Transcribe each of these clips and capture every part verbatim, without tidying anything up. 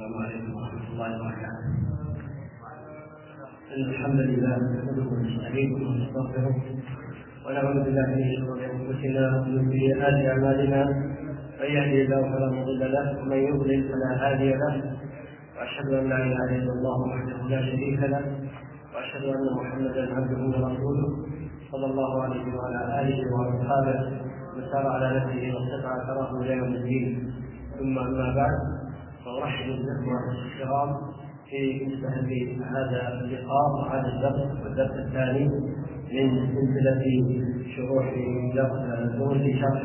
السلام عليكم ورحمة الله وبركاته. إن الحمد لله نحمده ونستعينه ونستغفره ونعوذ بالله من شرور أنفسنا ومن سيئات أعمالنا، من يهده الله فلا مضل له ومن يضلل فلا هادي له، وأشهد أن لا إله إلا الله وحده لا شريك له، وأشهد أن محمدا عبده ورسوله صلى الله عليه وعلى آله وأصحابه وسار على نفسه واتبع أثره إلى يوم الدين. ثم أما بعد، فأرحب بالإخوة الكرام في مستهل هذا اللقاء وهذا الدرس والدرس الثاني من سلسلة شروح دروس شرح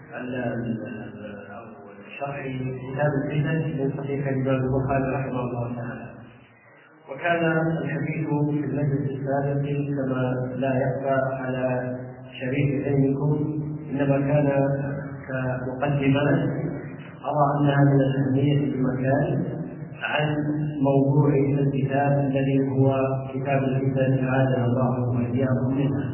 شرح كتاب الفتن من صحيح الإمام البخاري رحمه الله تعالى. وكان الحديث في المجلس السابق كما لا يخفى على شريك ذهنكم إنما كان كمقدمة أرى أنها من الأهمية بمكان عن موضوع الكتاب الذي هو كتاب الفتن أعاذنا الله وإياكم منها.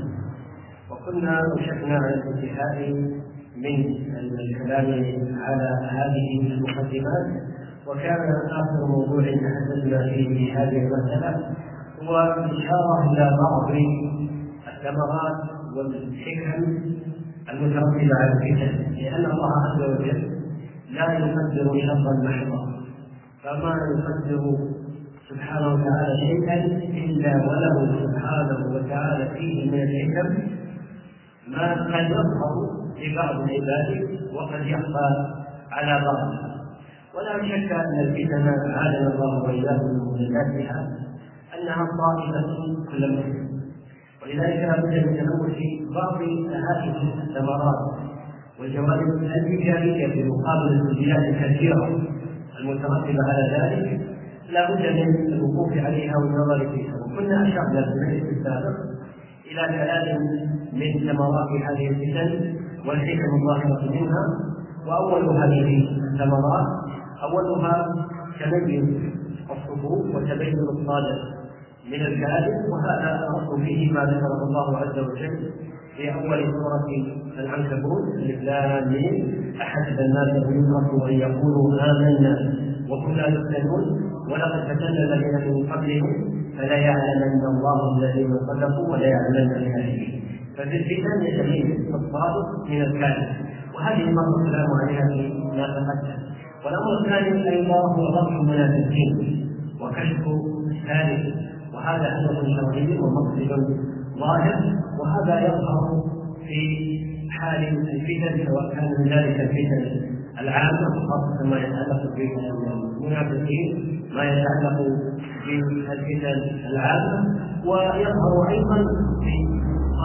وكنا وشكنا على الانتهاء من الكلام على هذه المقدمات، وكان آخر موضوع تحدثنا فيه في هذه المسألة هو إشارة إلى بعض الثمرات والحكم المترتبة على الفتن، لأن الله عز وجل لا يقدر شرا محضا، فما يقدر سبحانه وتعالى شيئا إلا وله سبحانه وتعالى فيه من الحكم ما قد يظهر لبعض العباد وقد يخفى على بعض. ولا شك أن الفتن أعاذنا الله وإياكم من مهلكاتها أنها طائفة كل مسلم، ولذلك لا بد من تنوع بعض هذه الثمرات والجوانب الإيجابية في مقابل السلبيات الكثيرة المترتبة على ذلك، لا بد من الوقوف عليها والنظر فيها. وكنا أشرنا في المجلس السابق إلى ثلاث من ثمرات هذه الفتن والحكم الظاهرة منها. وأول هذه الثمرات أولها تبين الصفوف وتبين الصادق من الكاذب، وهذا أصل فيه ما ذكره الله عز وجل في أول سورة العنكبوت: ألف لام ميم أحسب الناس أن يتركوا أن يقولوا آمنا وهم لا يفتنون ولقد فتنا الذين من قبلهم فلا يعلمن الله الذين صدقوا ولا يعلمن الكاذبين. ففي الفتن يتميز الصادق من الكاذب، وهذه مر الكلام عليها فيما تقدم. والأمر الثاني أيضا هو ضبط المنافقين وكشف الثالث، وهذا هدف شرعي ومقصد ظاهر، وهذا يظهر في حال الفتن سواء كان من ذلك الفتن العامة خاصة ما يتعلق بالمنافقين، ما يتعلق بالفتن العامة، ويظهر أيضا في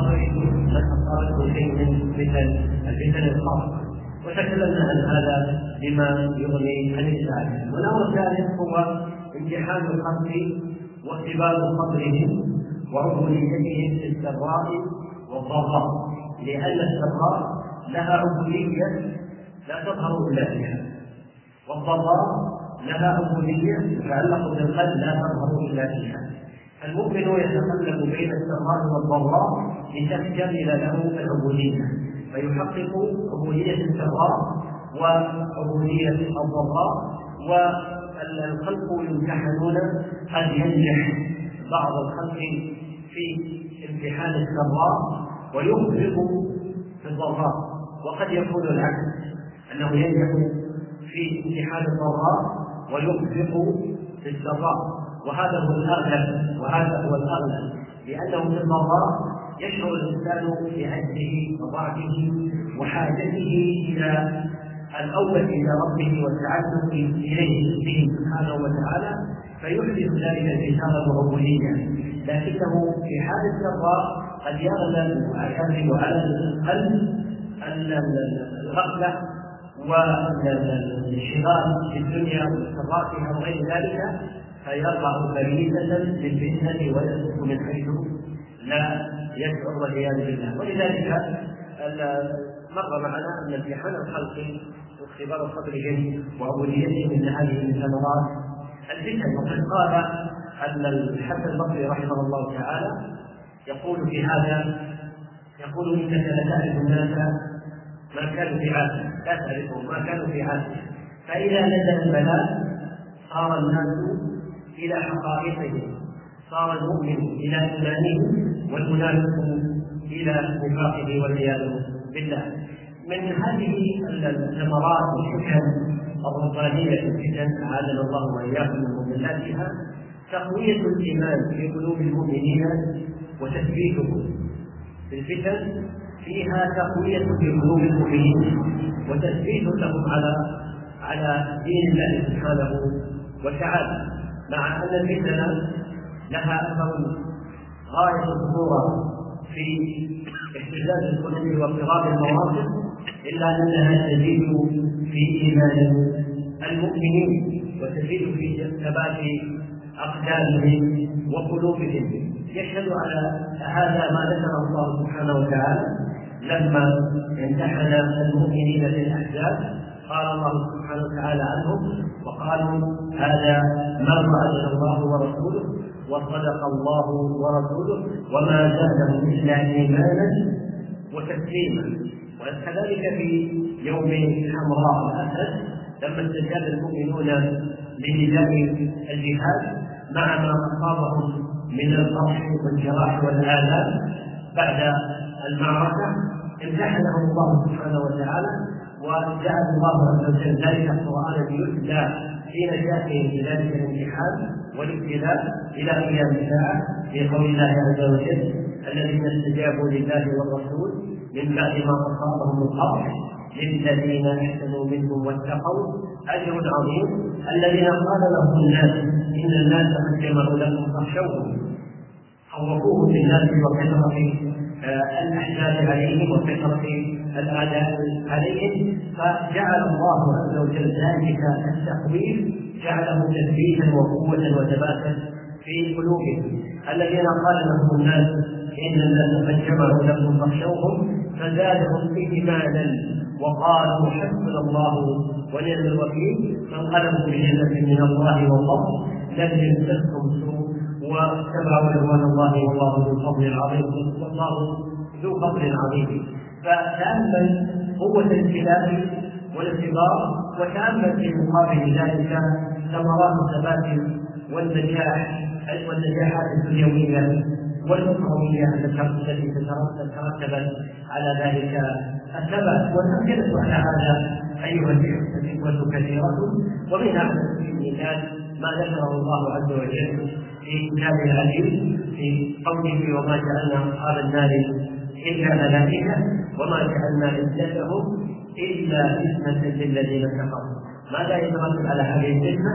قبل شيء من فتن الفتن الخاصة، وتكلمنا عن هذا بما يغني عن السائل. والأمر الثالث هو امتحان الخلق واختبار صبرهم وعبوديتهم في السراء والضراء، لأن السراء لها عبودية لا تظهر إلا فيها، والضراء لها عبودية تتعلق بالقلب لا تظهر إلا فيها. المؤمن يتقلب بين السراء والضراء لتكتمل له العبودية، فيحقق عبودية السراء وعبودية الضراء. والخلق يمتحنون، قد ينجح بعض الخلق في امتحان السراء ويخفق في الضراء، وقد يكون العكس أنه ينجح في امتحان الضراء ويخفق في السراء، وهذا هو الأغلب وهذا هو الأغلب، لأنه في الضراء يشعر الإنسان بعجزه وضعفه وحاجته إلى الأول إلى ربه والتعلق إليه به سبحانه وتعالى، فيحدث ذلك الإشارة العبودية. لكنه في حال السراء قد يغلب ويغلب على القلب الغفلة والانشغال في الدنيا واستغراقها وغير ذلك، فيقع فريسة للفتنة ويسلك من حيث لا يشعر والعياذ بالله. ولذلك مر معنا أن امتحان الخلق واختبار صبرهم وعبوديتهم من هذه من ثمرات الفتن. وقد قال أن الحسن البصري رحمه الله تعالى يقول في هذا، يقول: إنك لتعرف الناس ما كانوا في عافية، لا تعرفهم ما كانوا في عافية، فإذا نزل البلاء صار الناس إلى حقائقهم، صار المؤمن إلى إيمانه والمنافق إلى نفاقه والعياذ بالله. من هذه الثمرات والحكم الربانية الفتن أعاذنا الله وإياكم من مضلاتها تقوية الإيمان في قلوب المؤمنين وتثبيتهم. الفتن فيها تقوية في قلوب المؤمنين وتثبيت لهم على على دين الله سبحانه وتعالى، مع أن الفتن لها أثر غاية الخطورة في اهتزاز القلوب واضطراب المواقف، إلا أنها تزيد في إيمان المؤمنين وتزيد في ثبات أقدامهم وقلوبهم. يشهد على هذا ما ذكر الله سبحانه وتعالى لما امتحن المؤمنين في الأحزاب، قال الله سبحانه وتعالى عنهم وقالوا هذا ما وعدنا الله ورسوله وصدق الله ورسوله وما زادهم إلا إيمانا وتسليما. وكذلك في يوم حمراء الأسد لما استجاب المؤمنون لنداء الجهاد مع ما أصابهم من القرح والجراح والآلام بعد المعركة، امتحنهم الله سبحانه وتعالى وجعل الله عز وجل ذلك القرآن يتلى في نجاتهم بذلك الامتحان والابتلاء إلى قيام الساعة، في قول الله عز وجل الذين استجابوا لله والرسول من بعد ما أصابهم القرح للذين احسنوا منهم واتقوا أجر عظيم. الذين قال لهم الناس إن الناس قد جمعوا لكم فاخشوهم، خوفوهم بالناس وكثرة الأحزاب عليهم وكثرة الأعداء عليهم، فجعل الله عز وجل ذلك التخويف جعله تثبيتا وقوة وثباتا في قلوبهم. الذين قال لهم الناس إن الناس قد جمعوا لكم فاخشوهم فزادهم إيمانا وقالوا حسبنا الله ونعم الوكيل، فانقلبوا بنعمة من الله والله لم يمسسهم سوء واتبعوا رضوان الله والله ذو الفضل العظيم والله ذو فضل عظيم. فتأمل قوة الابتلاء والاختبار، وتأمل في مقابل ذلك ثمرات الثبات والنجاح والنجاحات الدنيوية والأخروية التي تترتب على ذلك الثبات. والأمثلة على هذا أيها الإخوة كثيرة، ومنها على سبيل المثال ما ذكره الله عز وجل في كتابه العزيز في قوله وما جعلنا أصحاب النار إلا ملائكة وما جعلنا عدتهم إلا فتنة للذين كفروا. ماذا يترتب على هذه الفتنة؟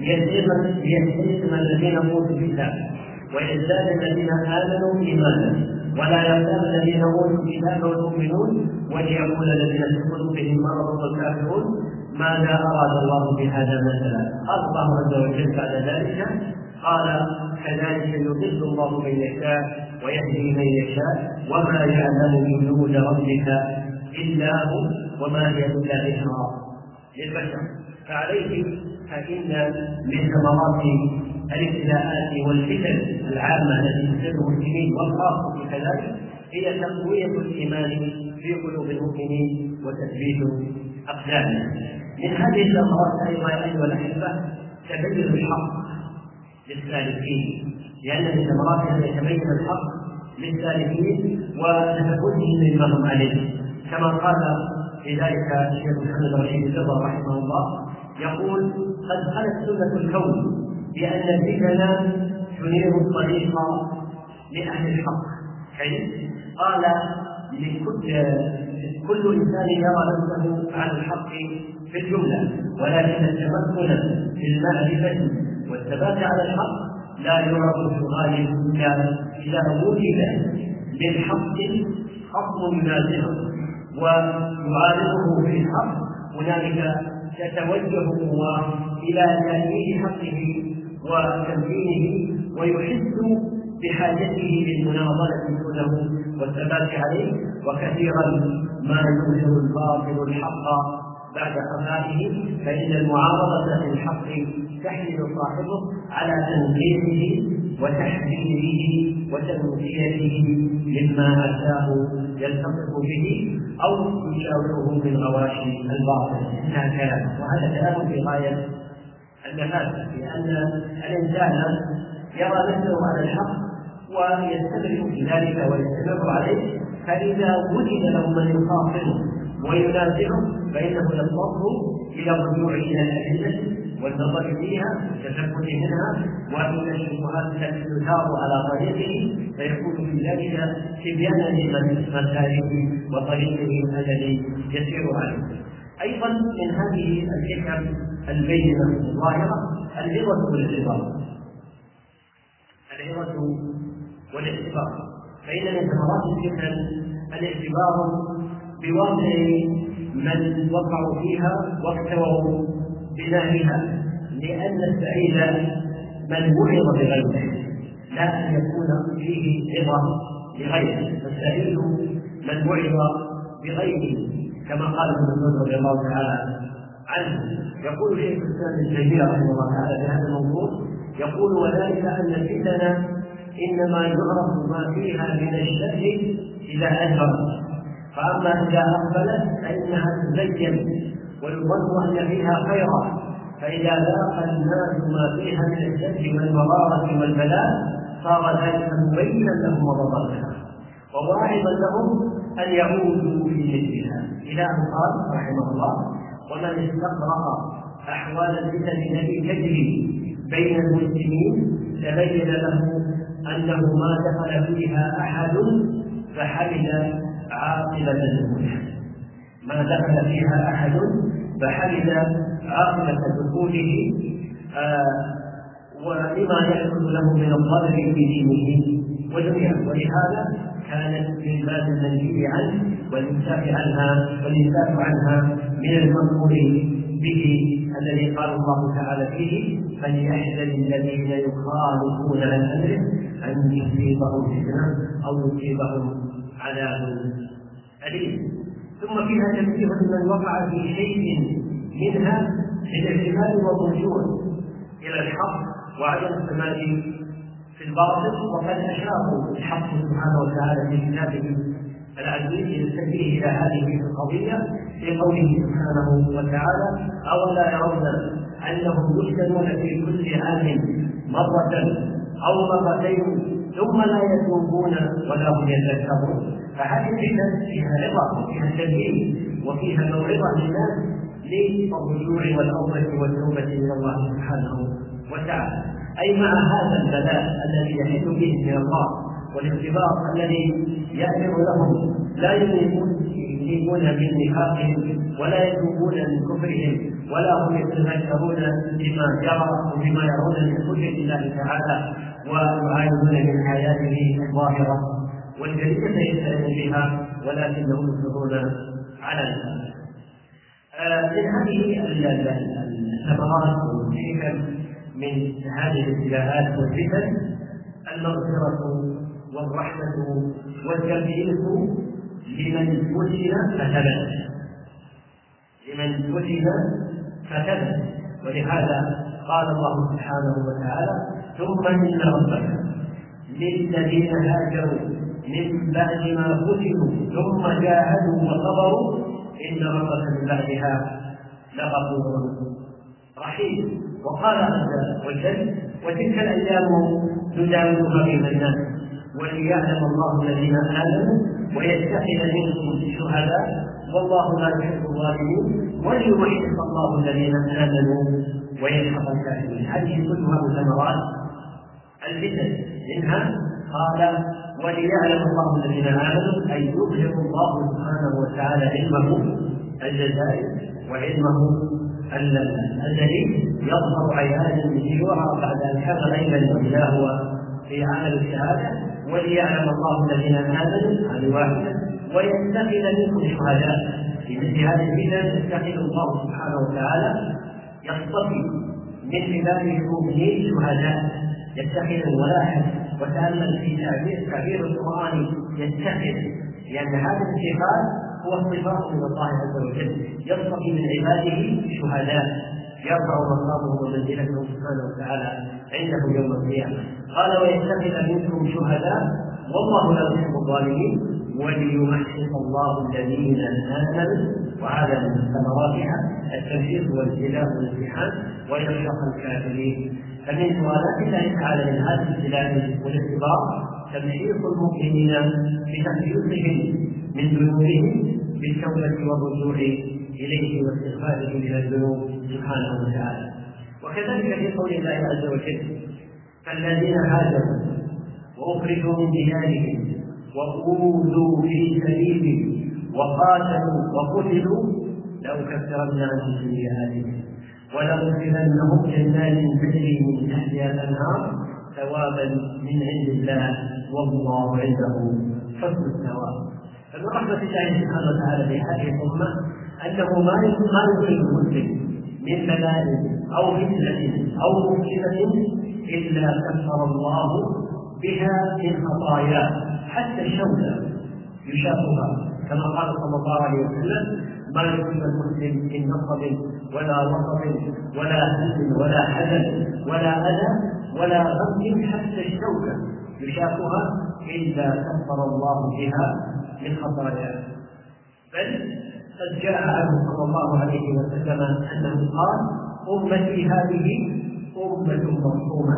يهتم الذين أوتوا الكتاب ويزداد الذين آمنوا إيمانا ولا يرتاب الذين أوتوا الكتاب والمؤمنون وليقول الذين في قلوبهم مرض والكافرون ماذا أراد الله بهذا مثلا. قال الله عز وجل بعد ذلك قال كذلك يضل الله من يشاء ويهدي من يشاء وما يعلم جنود ربك إلا هو وما هي إلا ذكرى للبشر. فعليه فإن من ثمرات الابتلاءات والفتن العامة التي تصيب المسلمين والخاصة كذلك هي تقوية الإيمان في قلوب المؤمنين وتثبيت أقدامهم. من هذه الثمرات أيضا أيها الأحبة تبين الحق للسالكين، لأن من ثمرات أن يتبين الحق للسالكين وتفقدهم مما هم عليه، كما قال في ذلك الشيخ محمد رشيد الرضا رحمه الله يقول قد خلت سنة الكون بأن الفتن تنير الطريق لأهل الحق. حيث قال لكل كل إنسان يرى نفسه على الحق في الجملة، ولكن التمكن في المعرفة والثبات على الحق لا يعرف في الغالب إذا وجد للحق خصم ينازعه ويعارضه في الحق، هنالك تتوجه الله إلى تأمين حقه وتمكينه ويحس بحاجته للمناضلة له والثبات عليه. وكثيرا ما يظهر الباطل الحق بعد خفائه، فإن المعارضة في الحق تحمل صاحبه على تنقيحه وتحذيره وتنفيته مما أتاه يلتصق به أو يشاوره من غواشي الباطل. انتهى كلامه، وهذا كلام في غاية المفاسد، لأن الإنسان يرى نفسه على الحق ويستمر في ذلك ويستمر عليه، فإذا وجد له من يخاطره وينازعه فإنه يضطر إلى الرجوع إلى الأدلة والنظر فيها والتثبت منها، وإن الشبهات التي تثار على طريقه فيكون في ذلك تبيانا لمسالكه وطريقه الذي يسير عليه. أيضا من هذه الحكم البينة الظاهرة العظة والاعتبار. العظة والاعتبار فإن من ثمرات الفتن الاعتبار بواقع من وقعوا فيها واكتووا بنارها، لأن السعيد من وعظ بغيره لا أن يكون فيه عظة لغيره، فالسعيد من وعظ بغيره كما قال ابن مسعود رضي الله تعالى عنه. يقول شيخ الإسلام ابن تيمية رحمه الله تعالى في هذا الموضوع، يقول وذلك أن الفتن إنما يعرف ما فيها من الشر إذا أدبرت، فأما إذا أقبلت فإنها تزين ويظن أن فيها خيرا، فإذا لاقى الناس ما فيها من الشر والمرارة والبلاء صار ذلك مبينا لهم وضبطها وواعظا لهم أن يعودوا في مثلها، إلى أن قال رحمه الله ومن استقرأ أحوال الفتن التي تجري بين المسلمين تبين له أنه ما دخل فيها أحد فحمد عاقبة دخوله، ما دخل فيها أحد فحمد عاقبة دخوله آه ولما يحصل له من الضرر في دينه ودنياه، ولهذا كانت من باب المنهي عنه والإمساك عنها والإمساك عنها من المأمور به الذي قال الله تعالى فيه فليحذر الذين يخالفون عن أمره أن يصيبهم فتنة أو يصيبهم عذاب أليم. ثم فيها تنبيه لمن وقع في شيء منها بالاعتماد والرجوع إلى الحق وعدم التمادي في الباطل، وقد أشاروا الحق سبحانه وتعالى في كتابه العزيز للتنبيه إلى هذه القضية في قوله سبحانه وتعالى أولا يرون أنهم يفتنون في كل عام مرة أو مرتين ثم لا يتوبون ولا هم يذكرون. فهذه الفتن فيها عظة وفيها تنبيه وفيها موعظة للناس للرجوع والأوبة والتوبة إلى الله سبحانه وتعالى، أي مع هذا البلاء الذي يحل به من الله والاختبار الذي يأمر لهم لا يذيبون من نفاقهم ولا يتوبون من كفرهم ولا هم يتذكرون بما جرى وبما يرون من حجة الله تعالى ويعاينون من حياته الظاهرة والجريمة يستعين بها ولكنهم يصرون على ذلك. من هذه الثمرات والحكم من هذه الابتلاءات والفتن المغفرة والرحمة والتمييز لمن فتن فثبت لمن فتن فثبت ولهذا قال الله سبحانه وتعالى ثم إن ربك للذين هاجروا من بعد ما فتنوا ثم جاهدوا وصبروا إن ربك من بعدها لغفور رحيم. وقال عز وجل وتلك الأيام نداولها بين الناس وليعلم الله الذين آمنوا ويتخذ منكم شهداء والله لا يحب الظالمين وليمحص الله الذين آمنوا ويمحق الكافرين. هذه كلها ثمرات الفتن، منها قال وليعلم الله الذين آمنوا أي يظهر الله سبحانه وتعالى علمه الجزائي وعلمه الذي يظهر عيانا يرى بعد أن كان غيبا إلا هو في عمل الشهادة وليعلم الله الذين آمنوا هذه واحدة ويتخذ منكم شهداء. في مثل هذه الفتن يتخذ الله سبحانه وتعالى يصطفي من عباده المؤمنين شهداء يتخذ ولاحظ وتأمل في تعبير تعبير القرآن يتخذ، لأن هذا الاتخاذ هو اصطفاء من الله عز وجل يصطفي من عباده شهداء يرفع مقامه ومنزلته سبحانه وتعالى عنده يوم القيامة. قال ويتخذ منكم شهداء والله لا يحب الظالمين وليمحص الله الذين آمنوا وهذا من ثمراتها التمحيص والابتلاء والامتحان ويرشق الكافرين. فمن سؤالات الله تعالى من هذا الابتلاء والاختبار تمحيص المؤمنين بتخليصهم من ذنوبهم بالتوبة والرجوع إليه واستغفاره من الذنوب سبحانه وتعالى. وكذلك في قول الله عز وجل: فالذين هاجروا وأخرجوا من ديارهم وأوذوا في سبيلي وقاتلوا وقتلوا لأكفرن عنهم سيئاتهم ولأدخلنهم جنات تجري من تحتها الأنهار ثوابا من عند الله والله عنده حسن الثواب. فمن رحمة الله سبحانه وتعالى بهذه الأمة أنه ما يدخل المسلم من بلاء أو فتنة أو مصيبة إلا كفر الله بها من خطاياه، حتى الشوكة يشافها كما قال صلى الله عليه وسلم: ما يصيب المسلم من نصب ولا وصب ولا هم ولا حزن ولا أذى ولا غم حتى الشوكة يشافها إلا كفر الله بها من خطاياه. بل قد جاء عنه صلى الله عليه وسلم أنه قال: أمتي هذه أمة مرحومة،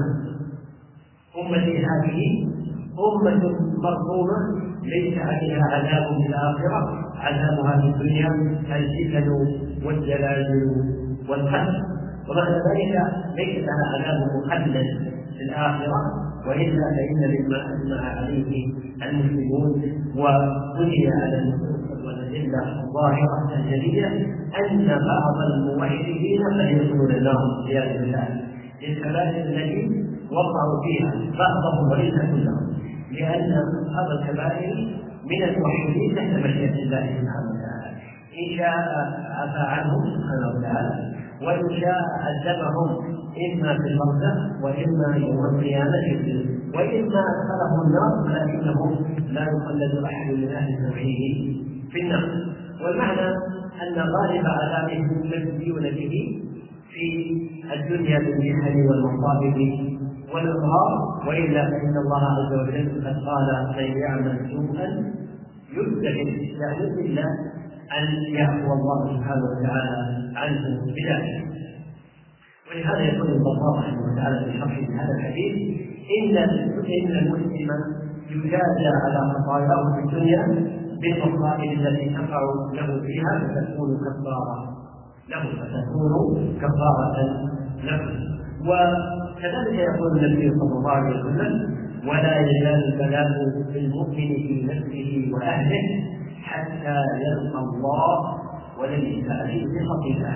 أمتي هذه أمة مرحومة ليس عليها عذاب في الآخرة، عذابها في الدنيا الفتن والزلازل والقتل، ومعنى ذلك ليس لها عذاب مخلد في الآخرة، وإلا فإن مما أجمع عليه المسلمون وبني على النصوص والأدلة الظاهرة الجلية أن بعض الموحدين قد يدخلون النار عياذا بالله للكبائر التي وقعوا فيها، بعضهم وليس كلهم، لأن أصحاب الكبائر من الموحدين تحت مشيئة الله سبحانه وتعالى، إن شاء عفى عنهم سبحانه وتعالى، وإن شاء عذبهم إما في البرزخ وإما يوم القيامة وإما أدخلهم النار، ولكنه لا يخلد أحد من أهل توحيده في النار. والمعنى أن غالب عذابهم مجزيون به في الدنيا بالمحن والمصائب والإظهار، وإلا فإن الله عز وجل قد قال: من يعمل سوءا يجزى به، يعني إلا أن يعفو الله سبحانه وتعالى عنه بذلك. ولهذا يقول الله سبحانه وتعالى في شرح هذا الحديث: إن إن المسلم يجازى على خطاياه في الدنيا بالمصائب التي تقع له فيها فتكون كفارة له فتكون كفارة له. وكذلك يقول النبي صلى الله عليه وسلم: ولا يزال البلاء بالمؤمن في نفسه وأهله حتى يلقى الله وليس عليه خطيئة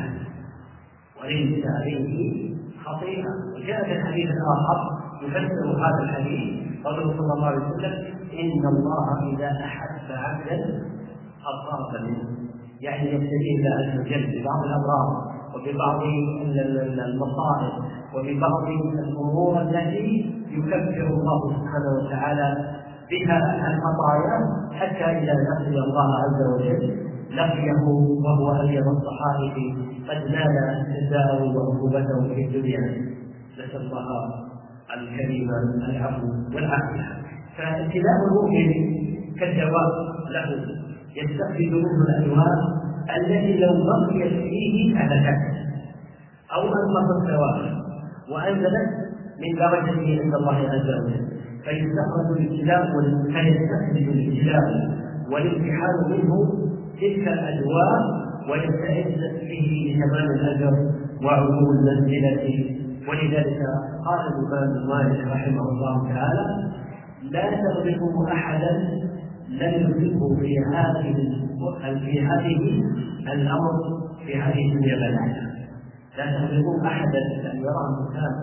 وليس عليه خطيئة. وجاء في الحديث الآخر يفسر هذا الحديث قوله صلى الله عليه وسلم: إن الله إذا أحب عبدا أصاب منه، يعني يبتليه الله عز وجل ببعض الأمراض وببعض المصائب وببعض الأمور التي يكفر الله سبحانه وتعالى بها الخطايا، حتى إذا لقي الله عز وجل لقيه وهو أبيض الصحائف قد نال جزاءه وعقوبته في الدنيا، نسأل الله الكريم العفو والعافية. فابتلاء المؤمن كالدواء له، يستخرج منه الأدواء التي لو بقيت فيه أهلكته أو أنقصت الثواب وأنزلت من درجته عند الله عز وجل، فيستخرج الابتلاء فيستخرج الابتلاء والامتحان منه تلك الأدواء ويستعد به لتمام الأجر وعلو المنزلة. ولذلك قال الإمام مالك رحمه الله تعالى: لا تغلبوا أحدا لم يدركه في هذه في هذه الأمر في هذه الدنيا بلاء. لا تغلبوا أحدا لم يرى الإنسان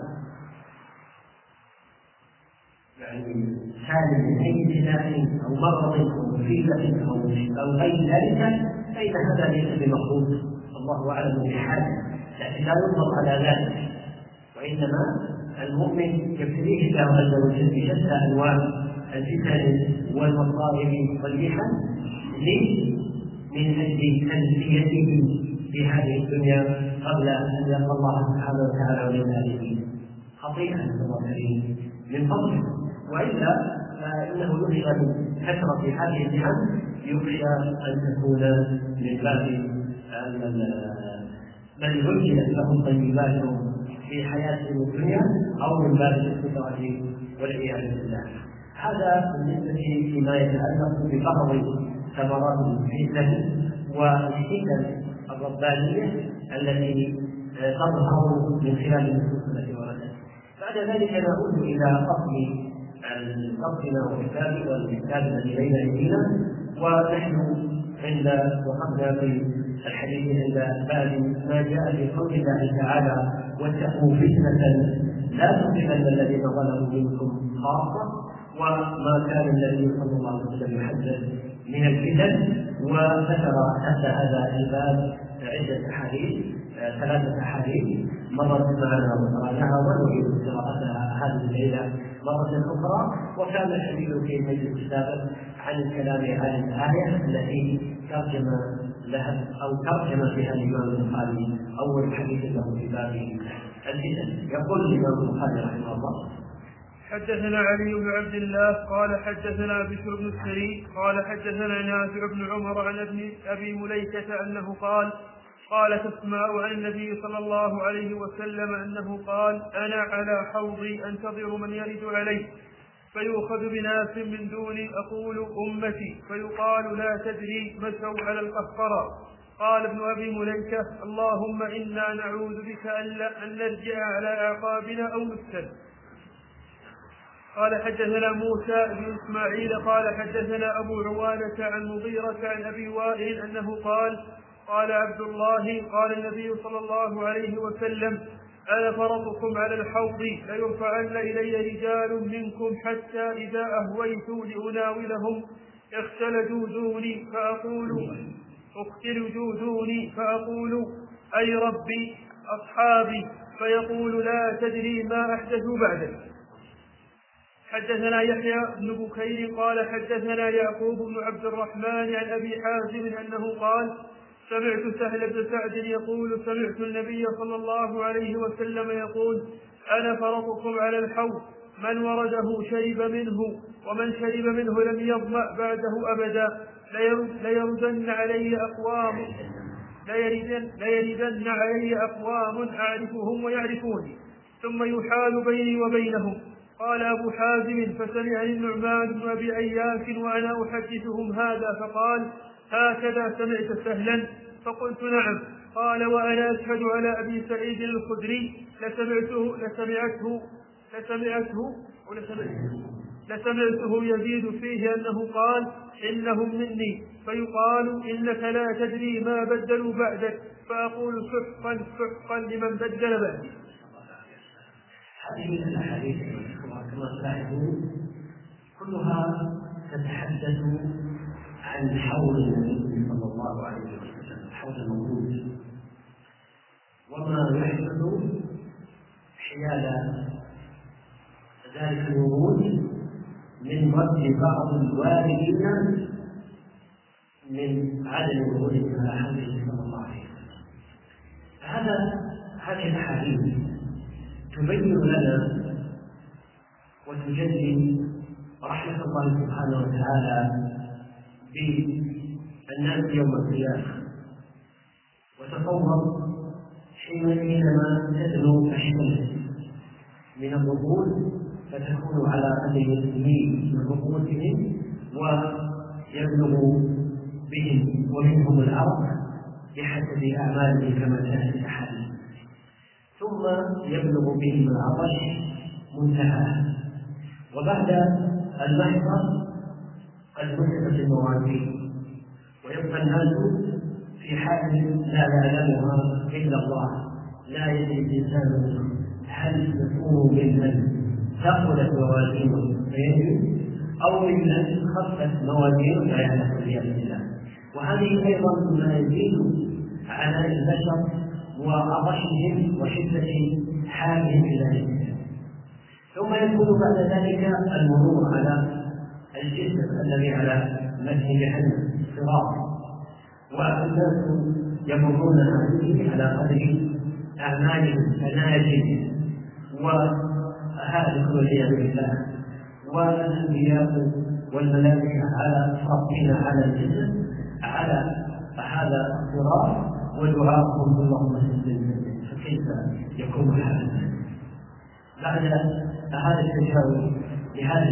يعني حال من أي ابتلاء أو مرض أو مصيبة أو أو غير ذلك، فإن هذا ليس بمخلوق، الله أعلم بحاله، لكن لا ينظر على ذلك، وإنما المؤمن يبتليه الله عز وجل بشتى أنواع الفتن والمصائب والمحن من أجل تنسيته في هذه الدنيا قبل أن يلقى الله سبحانه وتعالى ومن هذه خطيئة من فضله. وإلا فإنه يخشى من كثرة هذه المحن، يخشى أن تكون من باب من وجدت له طيبات في حياتهم الدنيا أو من باب الاستدراج والعياذ بالله. هذا بالنسبة فيما يتعلق ببعض ثمرات الفتن والحكم الربانية التي تظهر من خلال النصوص التي وردت. بعد ذلك نعود إلى أصل الفصل والكتاب والكتاب الذي بين أيدينا، ونحن عند وقفنا في الحديث عند باب ما جاء في قول الله تعالى: واتقوا فتنة لا تصيبن الذين ظلموا منكم خاصة، وما كان النبي صلى الله عليه وسلم يحذر من الفتن. وذكر حتى هذا الباب عدة أحاديث، ثلاثة أحاديث مرت معنا وقرأناها ونريد قراءتها هذه الليلة مرة أخرى. وكان الحديث في المجلس السابق عن الكلام عن الآية التي ترجم لها أو ترجم فيها الإمام البخاري أول حديث له في باب الفتن. يقول الإمام البخاري رحمه الله: حدثنا علي بن عبد الله قال حدثنا بشر بن السري قال حدثنا نافع بن عمر عن ابن أبي مليكة أنه قال: قال تسمع عن النبي صلى الله عليه وسلم أنه قال: أنا على حوضي أنتظر من يرد علي فيؤخذ بناس من دوني أقول أمتي فيقال لا تدري مشوا على القهقرى. قال ابن أبي مليكة: اللهم إنا نعوذ بك أن نرجع على أعقابنا أو نفتن. قال حدثنا موسى بن إسماعيل قال حدثنا أبو عوانة عن مغيرة عن أبي وائل أنه قال: قال عبد الله: قال النبي صلى الله عليه وسلم: أنا فرطكم على الحوض ليرفعن إلي رجال منكم حتى إذا أهويت لأناولهم اختلجوا دوني فأقول اختلجوا دوني فأقول أي ربي أصحابي، فيقول لا تدري ما أحدثوا بعدك. حدثنا يحيى بن بكير قال حدثنا يعقوب بن عبد الرحمن عن أبي حازم أنه قال: سمعت سهل بن سعد يقول: سمعت النبي صلى الله عليه وسلم يقول: أنا فرطكم على الحوض، من ورده شرب منه، ومن شرب منه لم يظمأ بعده أبدا. ليردن علي أقوام ليردن, ليردن علي أقوام أعرفهم ويعرفوني ثم يحال بيني وبينهم. قال أبو حازم: فسمعني النعمان بن أبي أياس وأنا أحدثهم هذا فقال: هكذا سمعت سهلا؟ فقلت: نعم. قال: وأنا أشهد على أبي سعيد الخدري لسمعته لسمعته لسمعته ولسمعته لسمعته يزيد فيه أنه قال: إنهم مني، فيقال: إنك لا تدري ما بدلوا بعدك، فأقول: سحقا سحقا لمن بدل بعدي. هذه الأحاديث كما تلاحظون كلها تتحدث عن حول النبي صلى الله عليه وسلم، حول المولود وما يحدث حيال ذلك الورود من رد بعض الوالدين من عدم ورود على حوله صلى الله عليه وسلم. هذا هذه الأحاديث تبين لنا وتجلي رحمة الله سبحانه وتعالى بالناس يوم القيامة. وتصور حينما تدنو الشمس من الرقود فتكون على قدر المسلمين من رقودهم ويبلغ بهم ومنهم الأرض بحسب أعمالهم كما كانت الأحاديث، ثم يبلغ بهم العطش منتهى، وبعد المحضر قد نصبت الموازين ويبقى الناس في حال لا يعلمها إلا الله. لا يدري الإنسان هل يكون ممن ثقلت موازينه فينجو أو ممن خفت موازينه لا يعلم بإذن الله. وهذه أيضا ما يزيد على البشر وعطشهم وشدة حالهم إلى الإنسان. ثم يكون بعد ذلك المرور على الجسد الذي على متن جهنم صراط، والناس يمرون عليه على قدر أعمالهم فناجم وهالك والعياذ بالله، والأنبياء والملائكة على صافين على الجسد على هذا الصراط ودعاءهم اللهم سلم فكيف يكون هذا بعد هذا التجاوز لهذه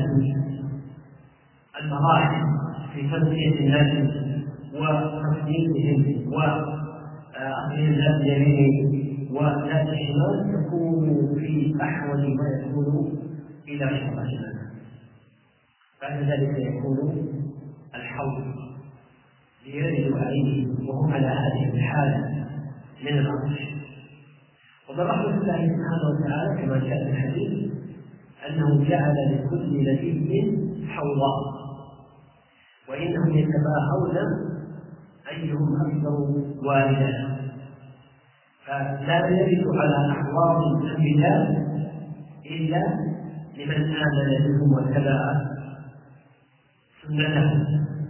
المراحل في تزكية الناس وتصديقهم وأخذهم ذات اليمين وذات الشمال تكون في أحوج ما يكون إلى شرعنا. بعد ذلك يكون الحوض ليرد عليه وهم على هذه الحالة من العطش. ومن رحمة الله سبحانه وتعالى كما جاء في الحديث أنه جعل لكل نبي حوضا، وإنهم يتباهون أيهم أكثر والدا، فلا يرد على أحواض الأنبياء إلا لمن آمن بهم واتبع سنتهم.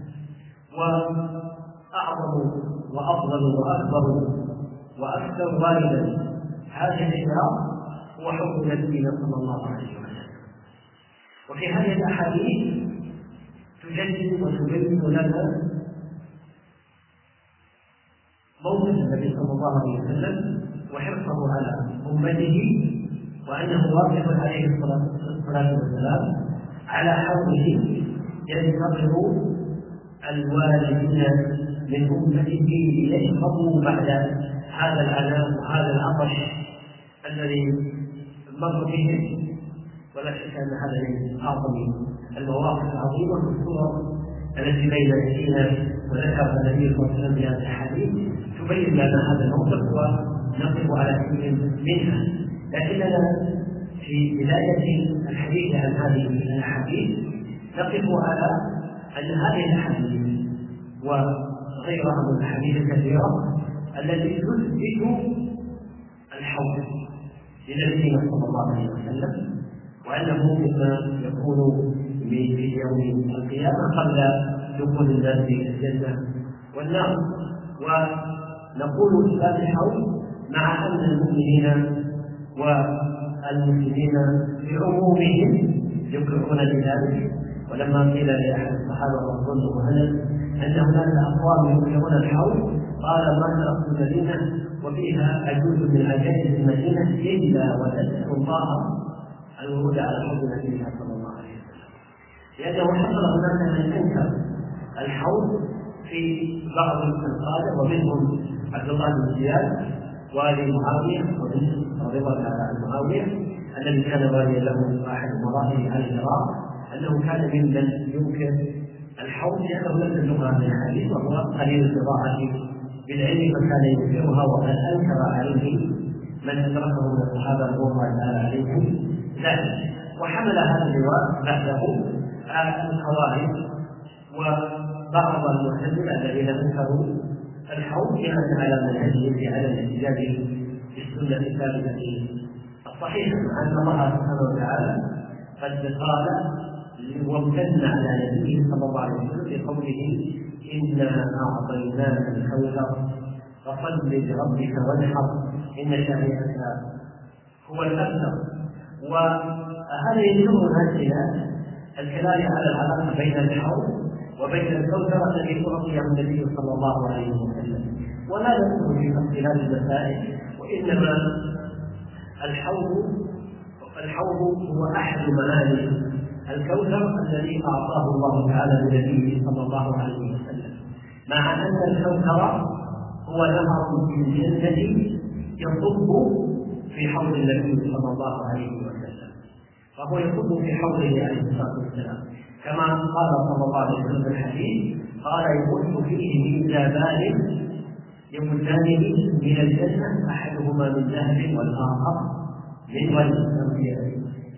وأعظم وأفضل وأكبر وأكثر والدا هذه الشراب هو حب نبينا صلى الله عليه وسلم. وفي هذه الأحاديث تجدد وتبين لنا موقف النبي صلى الله عليه وسلم وحرصه على أمته، وأنه واقف عليه الصلاة والسلام على حوله ينتظر الوالدين من أمته ليشربوا بعد هذا العناء وهذا العطش الذي مر بهم. ولا شك أن هذا من أعظم المواقف العظيمة والصور التي بين أيدينا، وذكر النبي صلى الله عليه وسلم في هذا الحديث تبين لنا هذا الموقف ونقف على شيء منها. لكننا في بداية الحديث عن هذه الأحاديث نقف على أن هذه الأحاديث وغيرها من الأحاديث الكثيرة التي تثبت الحوض لنبينا صلى الله عليه وسلم، وأنه مما يكون في يوم القيامة قبل دخول الناس في الجنة والنار. ونقول إثبات الحوض مع أن المؤمنين والمسلمين بعمومهم يقرون بذلك. ولما قيل لأحد الصحابة رضي الله عنهم أن هناك أقوام يقرون الحوض قال ما تركت المدينة وفيها عجوز من عجائز المدينة إلا وتسأل الله الورود على حوض النبي صلى الله عليه وسلم، لأنه حصل هناك من أنكر الحوض في بعض القادة، ومنهم عبد الله بن زياد والي معاوية رضي الله تعالى عن معاوية الذي كان واليا له أحد مراحل على العراق، أنه كان ممن ينكر الحوض لأنه لم يبلغها من الحديث وهو قليل القراءة بالعلم فكان ينكرها، وقد أنكر عليه من أدركه من الصحابة رضي الله تعالى عليهم ذلك. وحمل هذا اللواء بعده الخوارج وبعض المعتزلة الذين انكروا الحوض لأن على منهجهم في عدم الاحتجاج بالسنة الثابتة الصحيحة، مع أن الله سبحانه وتعالى قد قال وامتن على نبيه صلى الله عليه وسلم بقوله إنا أعطيناك الكوثر فصل لربك وانحر إن شانئك هو الأبتر. وهذا يجرنا إلى الكلام على العلاقة بين الحوض وبين الكوثر الذي أعطيه النبي صلى الله عليه وسلم، ولا ندخل في تفصيلات المسائل، وإنما الحوض الحوض هو أحد معاني الكوثر الذي أعطاه الله تعالى لنبيه صلى الله عليه وسلم، مع أن الكوثر هو نهر في الجنة يصب في حوض النبي صلى الله عليه وسلم، فهو يصب في حوضه عليه الصلاة والسلام، كما قال صلى الله عليه وسلم في الحديث قال يمد فيه ميزابان يمدانه من الجنة أحدهما من ذهب والآخر من ورد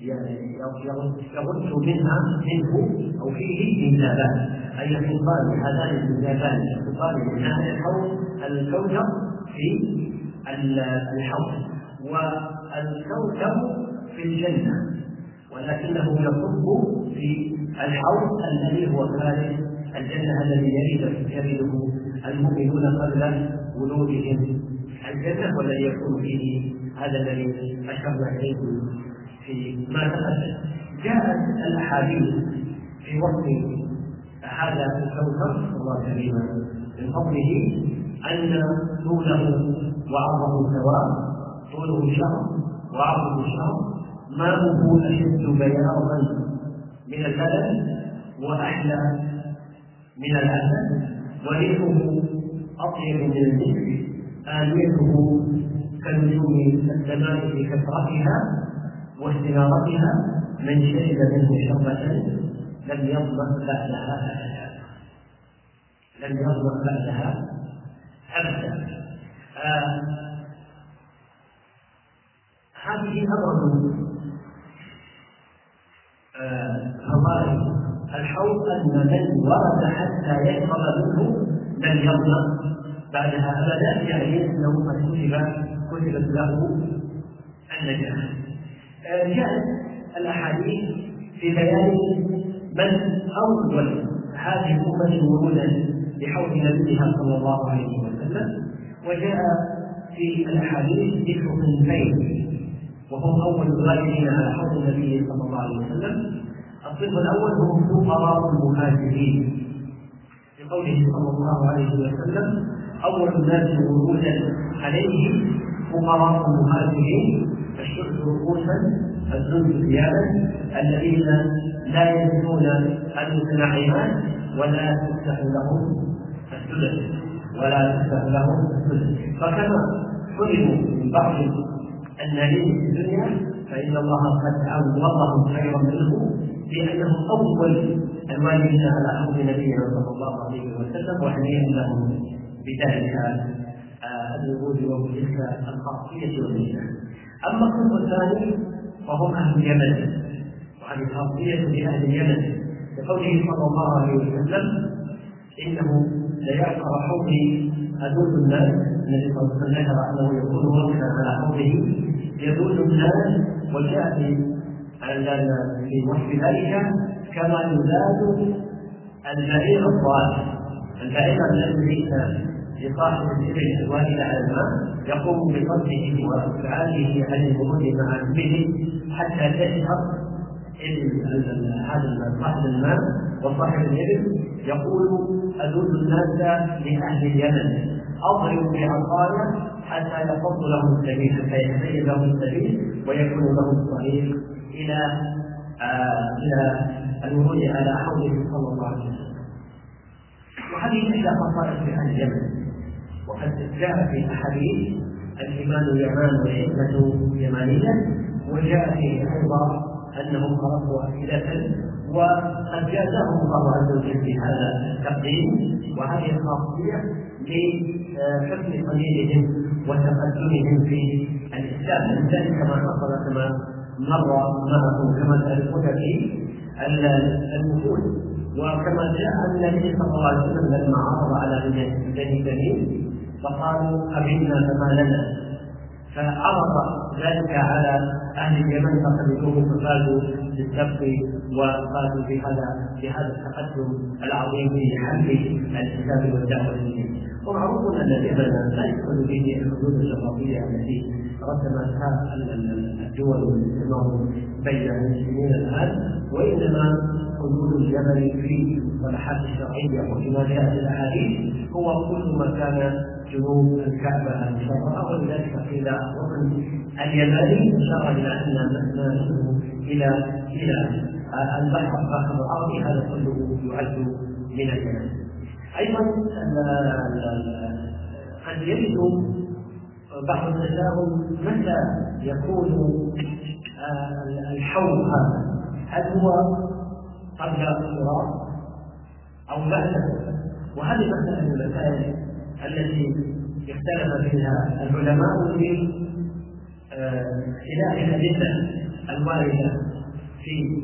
يغد منها منه أو فيه ميزابان، أي يصبان هذان الميزابان يصبان من هذا الحوض الكوثر في الحوض، والكوثر في الجنة ولكنه يصب في الحوض الذي هو خارج الجنة الذي يرده المؤمنون قبل ولودهم الجنة، والذي يكون فيه هذا الذي أشرنا إليه في ما تقدم. جاءت الأحاديث في وصف هذا الكوثر الله كريما من فضله أن طوله وعرضه سواء، طوله شهر وعرضه شهر، ماؤه أشد بياضا من اللبن وأحلى من العسل، وريحه أطيب من المسك، آنيته كنجوم السماء بكثرتها واستنارتها، من شرب منه شربة لم يظمأ بعدها أبدا، لم يظمأ بعدها أبدا. آه هذه أمر فضائل آه الحوض، أن من ورد حتى يشرب منه لم يظمأ بعدها أبدا، يعني أنه قد كتبت له النجاة. آه جاءت الأحاديث في بيان من أول هذه الأمة ورودا بحوض نبيها صلى الله عليه وسلم، وجاء في الأحاديث ذكر صنفين وهم أول الواردين على حوض النبي صلى الله عليه وسلم. الصنف الأول هم فقراء المهاجرين، لقوله صلى الله عليه وسلم: أول الناس ورودا عليه فقراء المهاجرين الشرك رؤوسا الذل ثيابا الذين لا يجدون المتنعمات ولا تفتح لهم السلل ولا تفتح لهم السلل. فكما حرموا من بعض النعيم في الدنيا فإن الله قد عوضهم خيرا منه، لأنهم أول الواجبين على حوض نبينا صلى الله عليه وسلم، وحنيا لهم بذلك الوجود وبتلك الخاصية والميزة. أما الصنف الثاني فهم أهل اليمن، وهذه خاصية لأهل اليمن، لقوله صلى الله عليه وسلم: إنه ليعقر حوضي أذل الناس. النبي صلى الله عليه وسلم ذكر أنه يكون وقفا على حوضه يذل الناس، وجاء في وصف ذلك كما يزاد البعير الضال، البعير الذي ليس لصاحب الإبل الوارد على الماء يقوم بصرفه وإفعاله عن الورود مع به حتى تشهر هذا صاحب الماء وصاحب الإبل. يقول: أذل الناس لأهل اليمن، أضرب بعصايا حتى يفض لهم السبيل، حتى يتبين لهم السبيل ويكون لهم الطريق إلى آه إلى الورود على حوضه صلى الله عليه وسلم. وهذه إحدى خصائص أهل اليمن، وقد جاء في أحاديث الإيمان اليمان والحكمة يمانية، وجاء فيه أيضا أنهم خلقوا أفئدة، وقد جازاهم الله عز وجل في هذا التقديم وهذه الخاصية لحسن قليلهم وتقدمهم في الإسلام. من ذلك ما حصل كما مر معكم كما تعرفون في النفوذ، وكما جاء النبي صلى الله عليه وسلم لما عرض على بني تميم فقالوا: قبلنا فما لنا، فعرض ذلك على أهل اليمن فقبلوه ففازوا بالسبق وفازوا بهذا بهذا التقدم العظيم في حمل الإسلام والدعوة إليه. ومعروف أن اليمن لا يدخل به الحدود الجغرافية التي رسمتها الدول والمسلمون بين المسلمين الآن، وإنما حدود اليمن في المصطلحات الشرعية وفيما جاء في الأحاديث هو كل ما كان جنوب الكعبة المشرفة، ولذلك قيل ركن اليماني أشار إلى أن نسبه إلى إلى البحر الآخر الأرضي، هذا كله يعد من اليمن. أيضا قد يجد بعض التساؤل: متى يكون الحوض هذا؟ هل هو قبل الصراط أو بعده؟ وهذه مسألة من المسائل التي اختلف فيها العلماء في اختلاف الأدلة الواردة في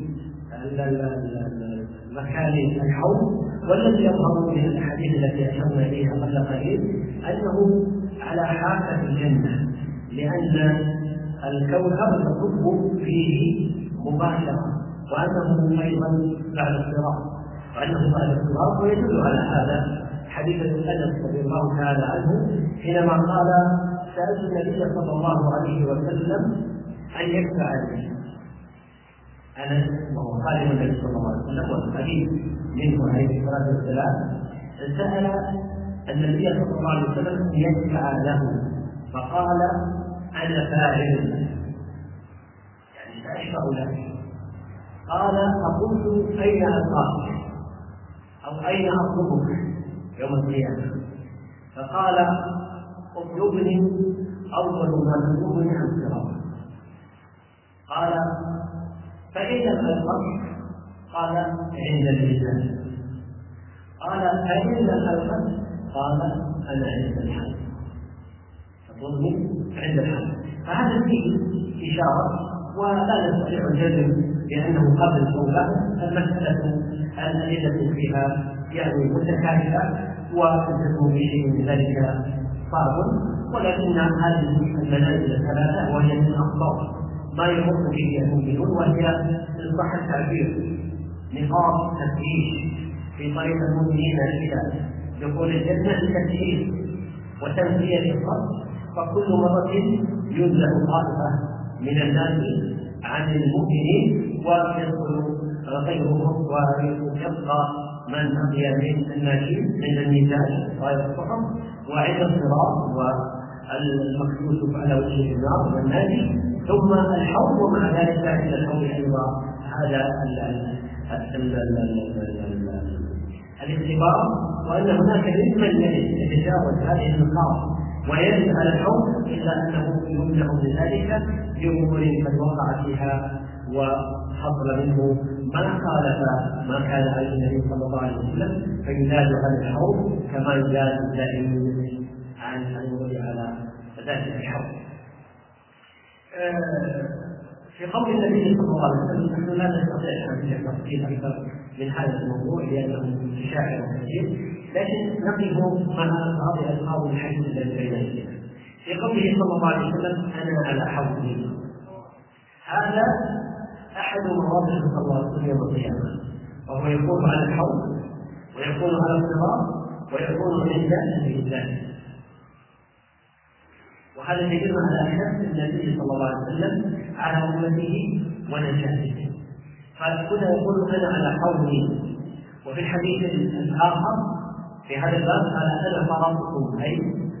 مكان الحوض. والذي يظهر من الحديث التي أشرنا إليها قبل قليل أنه على حافة الجنة، لأن الكوكب يصب فيه مباشرة، وأنه أيضا بعد الصراط وأنه بعد الصراط. ويدل على هذا حديث أنس رضي الله تعالى عنه حينما قال: سألت النبي صلى الله عليه وسلم أن يشفع لي. أنس وهو خادم النبي صلى الله عليه وسلم والخليل منه عليه الصلاة والسلام سأل النبي صلى الله عليه وسلم يدفع له فقال أنا فاعل يعني سأشفع لك. قال فقلت أين ألقاك أو أين أطلبك يوم القيامة؟ فقال اطلبني أول ما تطلبني عن الصراط. قال فإن ألقاك؟ قال عند الميزان. قال فإن ألقاك؟ قال أنا عند الحد. تطلبني عند الحد. فهذا فيه إشارة ولا نستطيع الجزم لأنه قبل أو بعد. المسألة الأدلة فيها يعني متكافئة والجزم بشيء من ذلك صعب، ولكن هذه المنازل الثلاثة وهي من أفضل ما يمر به المؤمنون، وهي إن صح التعبير نقاط تفتيش في طريق المؤمنين إلى دخول الجنة لتفتيش وتنفية الصف. فكل مرة ينزع طائفة من الناس عن المؤمنين ويدخل غيرهم ويبقى من بقي من الناجين من الميزان غير الصحف وعند الصراط والمكسوس على وجه النار والناجي، ثم الحوض، ومع ذلك عند الحوض ايضا هذا الاختبار، وان هناك نسبه يتجاوز هذه النقاط ويرد على الحوض الا انه يمنع بذلك بامور قد وقع فيها وحصل منه ما خالف ما كان عليه النبي صلى الله عليه وسلم، فيزاد عن الحوض كما يزاد الدائم عن الوضوء على ذات الحوض. في قول النبي صلى الله عليه وسلم نحن لا نستطيع ان نفصيل اكثر من هذا الموضوع لانه متشعب كثير، لكن نقف مع بعض الفاظ الحديث الذي بين يدينا. في قوله صلى الله عليه وسلم انا على حوضي، هذا احد مواضع صلى الله عليه وسلم يوم القيامه، وهو يكون على الحوض ويكون على الصراط ويكون عند الميزان، وهذا يدل على حث النبي صلى الله عليه وسلم على امته ونجاته. فهنا يقول انا على حوضي، وفي الحديث الاخر في هذا الباب قال انا فرطكم، اي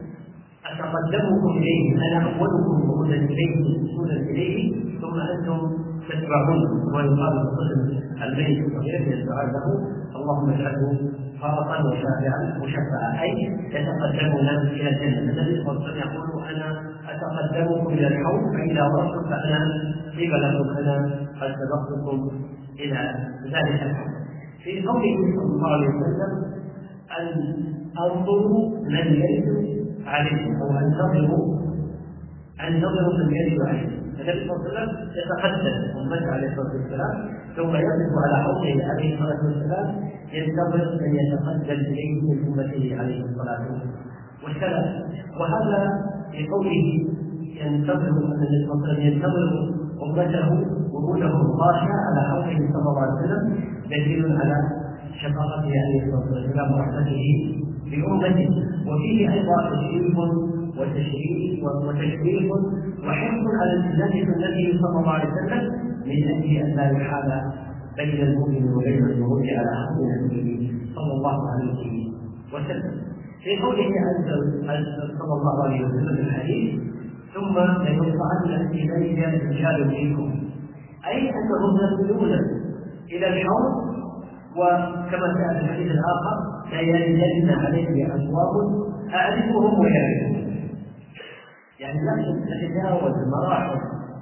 اتقدمكم اليه، انا اولكم وهدى اليه وصولا اليه ثم انتم تتبعون، ويقال الطفل الميت الصغير يدعى له اللهم اجعله فرطا وشافعا مشفعا، اي يتقدمون الى الجنه. النبي صلى الله عليه وسلم يقول انا اتقدمكم الى الحوض فاذا وصلت فانا قبلكم، انا قد سبقتكم الى ذلك الحوض. في قوله صلى الله عليه وسلم ان انظروا من يرد عليكم او انتظروا انتظروا من يرد عليكم. النبي صلى الله عليه وسلم يتقدم امته عليه الصلاه والسلام ثم يقف على حوضه عليه الصلاه والسلام ينتظر ان يتقدم اليه من امته عليه الصلاه والسلام. وهذا في قوله ينتظر ان النبي صلى الله عليه وسلم ينتظر امته وجوده خاشعه على حوضه صلى الله عليه وسلم دليل على شفقته عليه الصلاه والسلام ورحمته بامته. وفيه ايضا تشريف وتشريف وتشريف وحرص على التزام النبي صلى الله عليه وسلم من اجل ان لا يحال بين المؤمن وبين المرود على حق نبيه صلى الله عليه وسلم. في قوله صلى الله عليه وسلم في الحديث ثم ليرفعن في ذلك رجال منكم، اي انهم يصلون الى الحوض، وكما جاء في الحديث الاخر لا يردن عليه ابواب اعرفهم ويعرفون، يعني لكن تتجاوز المراحل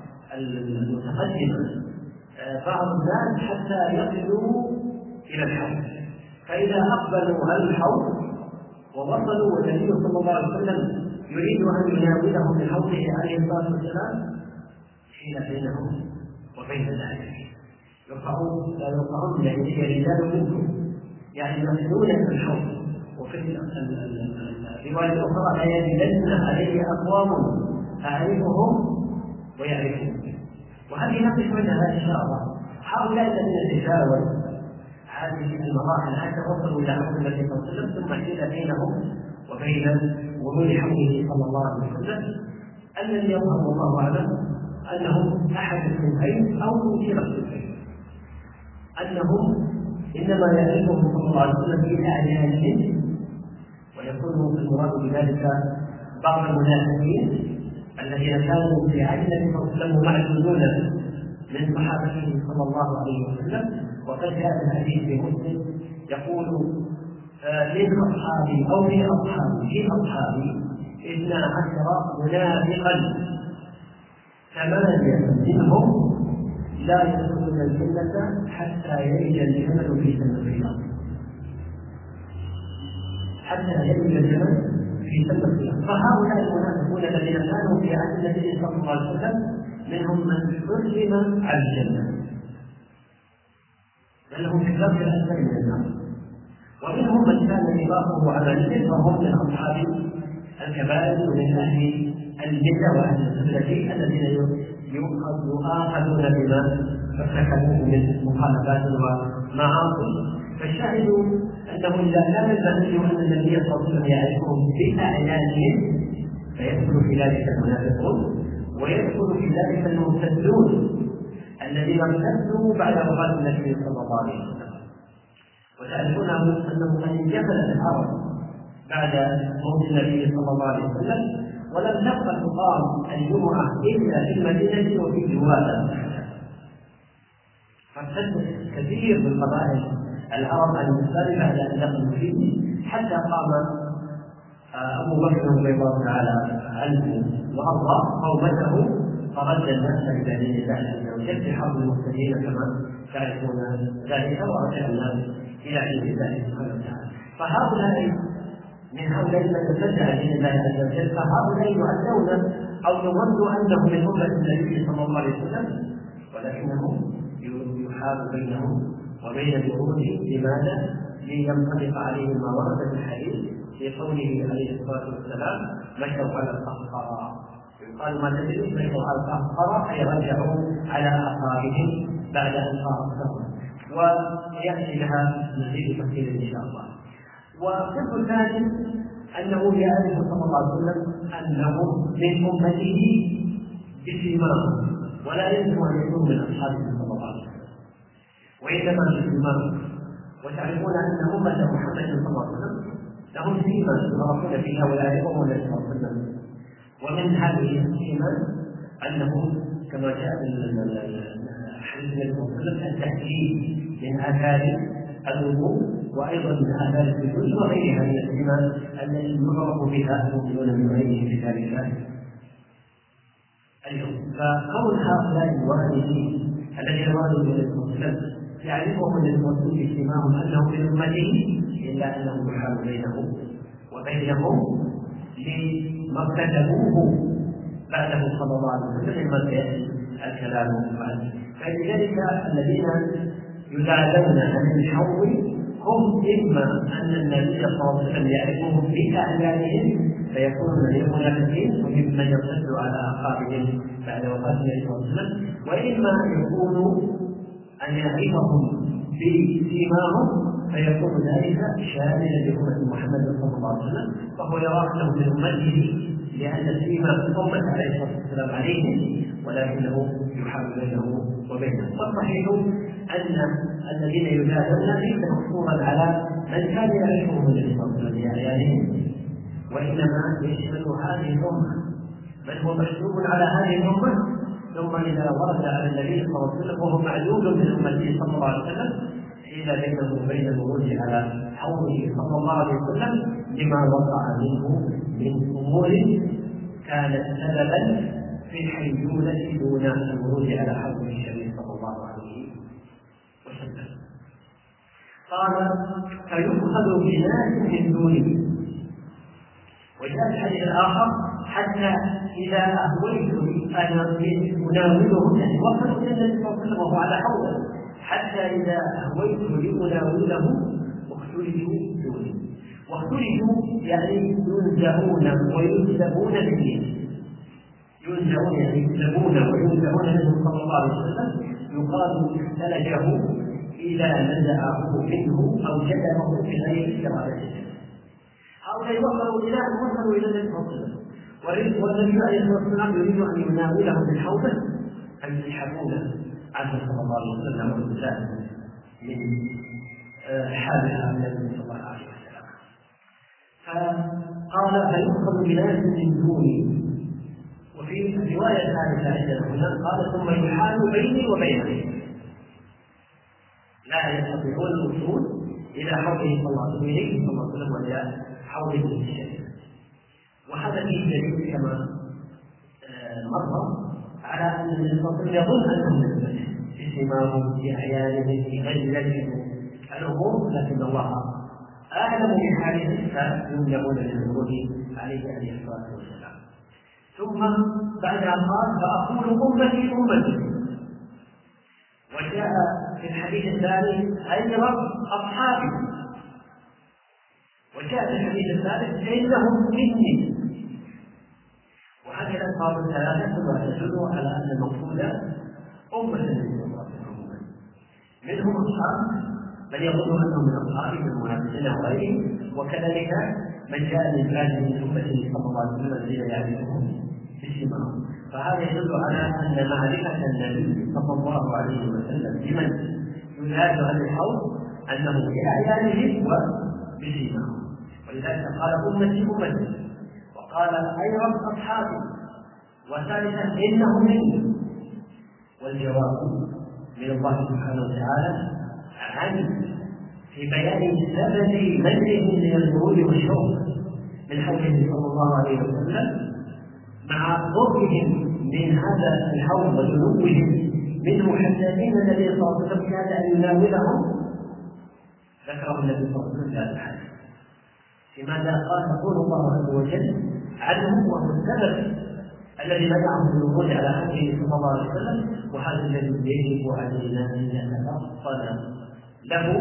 المتقدمه بعض الناس حتى يصلوا الى الحوض، فاذا اقبلوا على الحوض ووصلوا والنبي صلى الله عليه وسلم يريد ان يناولهم بحوضه عليه الصلاه والسلام حين بينهم وبين ذلك يرفعون لا يرفعون يعني هي رجال منكم، يعني يصلون الى الحوض. وفي الروايه الاخرى لا يزيدن عليه اقوام اعرفهم ويعرفون. وهذه نقش منها ان شاء الله هؤلاء الذين تجاوزوا هذه المراحل حتى وصلوا الى حوض النبي صلى الله عليه وسلم ثم حيل بينهم وبين ورود حوضه صلى الله عليه وسلم الذي يظهر والله اعلم انهم احد الصنفين او كلا الصنفين، انهم انما يعرفهم صلى الله عليه وسلم في اعيانهم ويكون المراد بذلك بعض المنافقين الذين كانوا في عهد النبي صلى الله عليه وسلم معدودون من صحابته صلى الله عليه وسلم. وقد جاء الحديث في مسلم يقول من أصحابي أو من أصحابي في أصحابي اثنا عشر منافقا ثمانية منهم لا يدخلون الجنة حتى يلج الجمل في سم الخياط، حتى يلج الجمل في سم الخياط. فهؤلاء المنافقون الذين كانوا في عهد النبي صلى الله عليه وسلم منهم من حرم على الجنة لأنهم في الدرك الأسفل من النار، ومنهم من كان نفاقه عمليا فهم من أصحاب الكبائر ومن أهل البدع وأهل السنة الذين يؤاخذون بما ارتكبوه من مخالفات ومعاصي. فالشاهد أنه إذا كان النبي أن النبي صلى الله عليه وسلم يعرفهم بأعيانهم فيدخل في ذلك المنافقون، ويدخل في ذلك المرتدون الذين ارتدوا بعد وفاة النبي صلى الله عليه وسلم. وتعرفون أنه من انجبلت الأرض بعد موت النبي صلى الله عليه وسلم ولم تبقى تقام الجمعة إلا في المدينة وفي جوارها. فارتد كثير من قبائل العرب عن الإسلام بعد أن دخلوا فيه، حتى قام أبو بكر رضي الله تعالى عنه وأرضى قومته فرد الناس إلى دين الله عز وجل في حرب المرتدين كما تعرفون ذلك، ورجع الناس إلى دين الله سبحانه وتعالى. فهؤلاء من هؤلاء من ارتد عن دين الله عز وجل فهؤلاء يعلون أو يظن أنهم من أمة النبي صلى الله عليه وسلم، ولكنهم يحال بينهم وبين ظهوره. لماذا؟ لينطبق عليهم ما ورد في الحديث في قوله عليه الصلاة والسلام مشوا على القهقرى. قالوا ما تدري مشوا على القهقرى أي رجعوا على أعقابهم بعد أن فارقتهم، ويأتي لها مزيد تفصيل إن شاء الله. والقسم الثاني أنه يعرف صلى الله عليه وسلم أنهم من أمته بسيماهم، ولا يجب أن يكونوا من أصحابه صلى الله عليه وسلم، وإنما بسيماهم. وتعرفون أن أمة محمد صلى الله عليه وسلم لهم سيما يعرفون فيها ولا يعرفون النبي صلى الله عليه وسلم. ومن هذه السيما أنه كما جاء في حديث النبي صلى الله عليه وسلم التحديد من آثار الوضوء، وأيضا من آثار السجود وغيرها من السيما التي يعرف بها المؤمنون من غيره كتاب الله اليوم. فقول هؤلاء الوارثين الذين وردوا من النبي صلى الله عليه وسلم يعرفهم الرسول بسيماهم أنهم من أمته، إلا أنه يحال بينهم وبينهم لما ارتكبوه بعده صلى الله عليه وسلم مما سيأتي الكلام عنه. فلذلك الذين يزعلون عن الحول هم إما أن النبي صلى الله عليه وسلم يعرفهم بأعلامهم فيكونون من المنافقين وممن يرتد على أعقابهم بعد وفاة النبي صلى الله عليه وسلم، وإما يكونوا أن يعرفهم بسيماهم فيكون ذلك شاملا لأمة محمد صلى الله عليه وسلم، فهو يرى أنه من أمته لأن سيما أمة عليه الصلاة والسلام عليهم، ولكنه يحال بينه وبينه. والصحيح أن الذين يجادلون ليس مقصورا على من كان يعرفهم النبي صلى الله عليه وسلم بأعيانهم، وإنما يشمل هذه الأمة، بل هو مشروع على هذه الأمة. ثم إذا ورد على النبي صلى الله عليه وسلم وهو معدود من أمته صلى الله عليه وسلم إذا بينه وبين الورود على حوله صلى الله عليه وسلم لما وقع منه من أمور كانت سببا في الحيولة دون الورود على حوله الشريف صلى الله عليه وسلم. قال فيؤخذ بناس من دونه. وجاء الحديث الآخر حتى إذا أهويت أنا أناوله، يعني وصلوا إلى النبي صلى الله عليه وسلم وهو على حوله، حتى إذا أهويت لأناوله اختلجوا دوني. واختلجوا يعني ينزعون وينزبون منه، ينزعون يعني ينزبون وينزعون منه صلى الله عليه وسلم. يقال اختلجه إذا نزعه منه أو جدله بغير إرادته. هؤلاء وصلوا إلى وصلوا إلى النبي صلى الله عليه وسلم، والنبي عليه الصلاة والسلام يريد أن يناوله من حوله أن يسحبونه عنه صلى الله عليه وسلم والمساعد من حالها النبي صلى الله عليه وسلم. فقال فيؤخذ بناس من دوني. وفي الرواية الثالثة عندنا هنا قال ثم يحال بيني وبينهم، لا يستطيعون الوصول إلى حوضه صلى الله عليه وسلم وإلى حوضه الشريف. وهذا فيه دليل كما مر على أن النبي صلى الله عليه وسلم يظن أنهم من المسجد بسماهم في أحيانهم في غير ذلك الأمور، لكن الله أعلم بحالهم فيملؤون للخروج عليه عليه الصلاة والسلام. ثم بعدها قال فأقول أمتي أمتي. وجاء في الحديث الثاني أيضا أصحابي، وجاء في الحديث الثالث إنهم مني. وهذه الألفاظ الثلاثة كلها تدل على أن المقصود أمة النبي صلى الله عليه وسلم، منهم أصحاب من يظن أنهم من أصحابه من المهاجرين وغيرهم، وكذلك من جاء من بعد من أمته صلى الله عليه وسلم الذين يعرفهم بسماهم. فهذا يدل على أن معرفة النبي صلى الله عليه وسلم بمن ينادى عن الحوض أنه بأعيانهم وبسماهم. ولذلك قال أمتي أمتي، وقال أيضا أصحابي، وثالثا إنهم مني. والجواب من الله سبحانه وتعالى عن في بيان سبب منعهم من الخروج والشوق من حوله صلى الله عليه وسلم، مع قربهم من هذا الحوض وجنوبهم منه حتى ان النبي صلى الله عليه وسلم كاد ان يناولهم، ذكره النبي صلى الله عليه وسلم في هذا الحديث. لماذا قال يقول الله عز وجل عنهم وهو السبب الذي منعهم من الخروج على حوله صلى الله عليه وسلم، وهذا الذي يجب علينا ان نتفصل له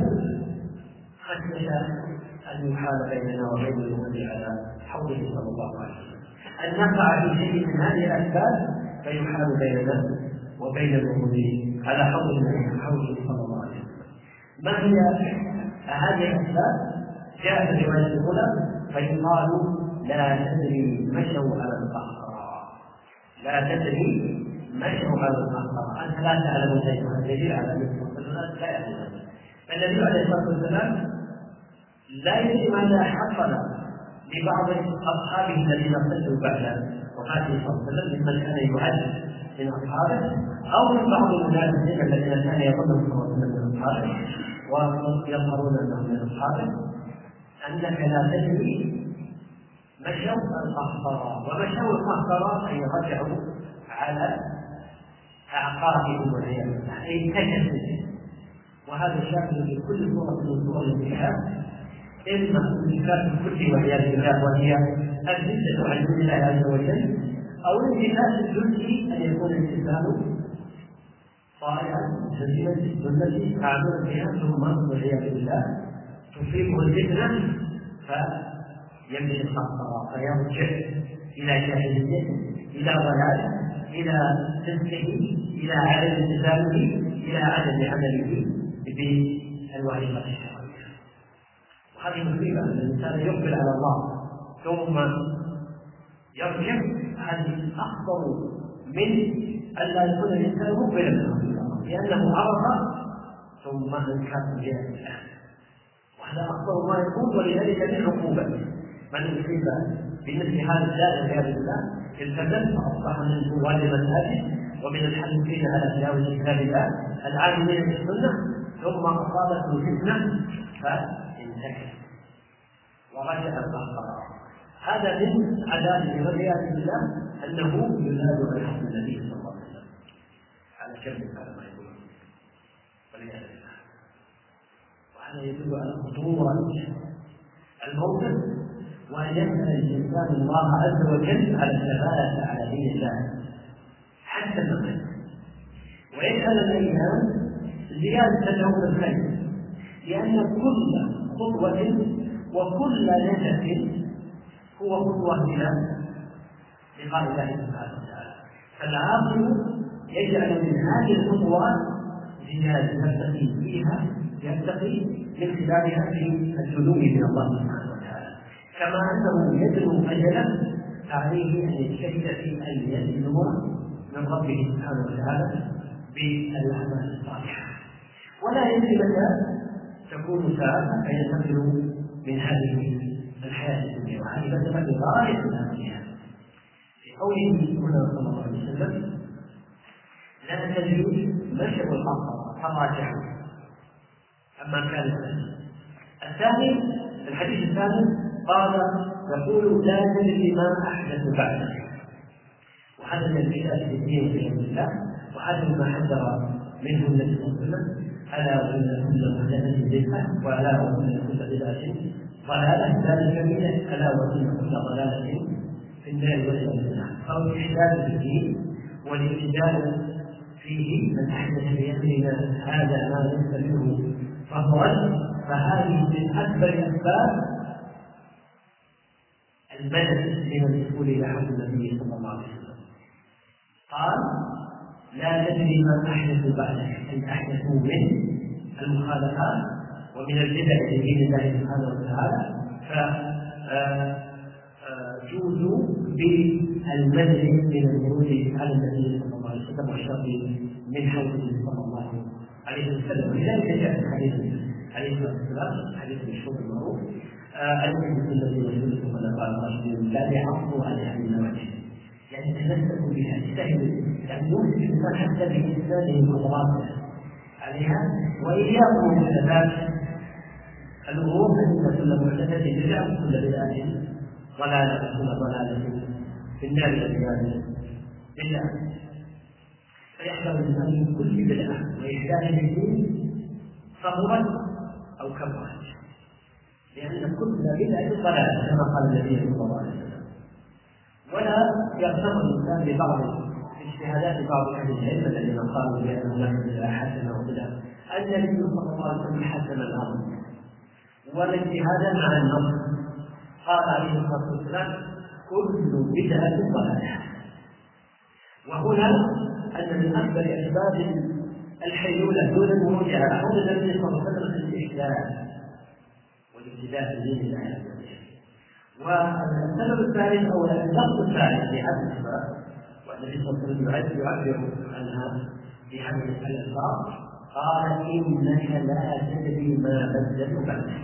خشية أن يحال بيننا وبين الوصول على حوضه صلى الله عليه وسلم، أن نقع في شيء من هذه الأسباب فيحال بيننا وبين الوصول على حوضه صلى الله عليه وسلم. ما هي هذه الأسباب؟ جاء في الرواية الأولى فيقال لا تدري مشوا على القهقرى، لا تدري مشوا على القهقرى، أنت لا تعلم شيئا. الدليل على أن الناس لا يعلمون. النبي عليه الصلاة والسلام لا يدري ماذا حصل لبعض أصحابه الذين ارتدوا بعد وفاته صلى الله عليه وسلم ممن كان يعد من أصحابه، أو من بعض المنافقين الذين كان يظنهم صلى الله عليه وسلم من أصحابه ويظهرون أنهم من أصحابه، أنك لا تدري مشوا القهقرى. ومشوا القهقرى أي رجعوا على أعقابهم والعياذ بالله، أي كشفوا. وهذا شامل في كل صورة من صور الانتحار، إما الانتحار الكلي والعياذ بالله وهي الردة عن دين الله عز وجل، أو الانتحار الجزئي أن يكون الإنسان صالحا سليما السنة معمولا بها ثم والعياذ بالله تصيبه الفتنة فيمشي القهقرى فيرجع إلى جاهليته، إلى ضلاله، إلى فسقه، إلى عدم التزامه، إلى عدم عمله بالوعيدة الشرعية. وهذه مصيبة أن الإنسان يقبل على الله ثم يرجع، هذه أخطر من أن لا يكون الإنسان مقبلا على الله لأنه عرف ثم أنكر بها الله، وهذا أخطر ما يكون. ولذلك من عقوبة من يصيب بمثل هذا الداء والعياذ بالله التزم فأصبح من زوال المساجد ومن الحديثين على تلاوة كتاب الله العالمين بالسنة، ثم أصابته فتنة فانتكس ورجع القهقرى. هذا من عذابه والعياذ بالله أنه يزاد عن حكم النبي صلى الله عليه وسلم على كم هذا ما يقول والعياذ بالله. وهذا يدل على خطورة الموقف، وأن يسأل الإنسان الله عز وجل على الثبات على دين الله حتى الممات، ويسأل الإيمان زيادة له الخير، لأن كل خطوة وكل نفس هو خطوة إلى لقاء الله سبحانه وتعالى. فالعاقل يجعل من هذه الخطوات زيادة يرتقي فيها يرتقي من خلالها في السلوك من الله سبحانه وتعالى، كما أنه يدعو أجله عليه أن يجتهد في أن يسلم من ربه سبحانه وتعالى بالأعمال الصالحة، ولا يدري متى تكون ساعة فينتقل من هذه الحياة الدنيا، وهذه مسألة غاية أهمية. في قوله هنا صلى الله عليه وسلم: لا تدري مشى الحق فراجعوا أما كان الثاني. الثاني الحديث الثاني قال يقول: لا تدري ما أحدث بعدك. وهذا من البدع في الدين والعياذ بالله، وهذا ما حذر منه النبي صلى الله عليه وسلم: ألا وإن كل محدثة بدعة، وألا وإن كل بدعة ضلالة، ذلك بدعة، ألا وإن كل ضلالة في النار والعياذ بالله. أو الإحداث في الدين والابتداء فيه: من أحدث في أمرنا هذا ما ليس منه فهو رد. فهذه من أكبر أسباب المنع من الدخول إلى حد النبي صلى الله عليه وسلم. قال: لا تدري ما أحدث بعدك، أي أحدثوا من المخالفات ومن البدع في دين الله سبحانه وتعالى، فجوزوا بالمنع من الورود على النبي صلى الله عليه وسلم والشر من حوله صلى الله عليه وسلم. ولذلك جاء الحديث عليه الصلاة والسلام، حديث المشهور المعروف: أنتم الذي رسولكم خلفاء الراشدين لا يعصوا على أهل النواجذ، يعني تمسكوا بها، اجتهدوا، يعني يمسك الإنسان حتى بإسناده وقدراته عليها، وإياكم محدثات الأمور، فإن كل محدثة بدعة وكل بدعة ضلالة وكل ضلالة في النار والعياذ بالله. فيحذر الإنسان من كل بدعة وإحداث الدين صغرت أو كبرت، لأن كل بدعة ضلالة كما قال النبي صلى الله عليه وسلم. ولا يغتر الإنسان ببعض اجتهادات بعض أهل العلم الذين قالوا بأن هناك بدعة حسنة وبدعة. النبي صلى الله عليه وسلم حسن الأمر والاجتهاد مع النص. قال عليه الصلاة والسلام: كل بدعة ضلالة. وهنا أن من أكبر أسباب الحيولة دون الخروج على حول النبي صلى الله عليه وسلم الاستحلال والابتداء في دين الله. والسبب الثالث أو اللفظ الثالث في هذا الأسباب، والنبي صلى الله عليه وسلم يعبر عنها في هذه الألفاظ: قال: إنك لا تدري ما بدلوا بعدك.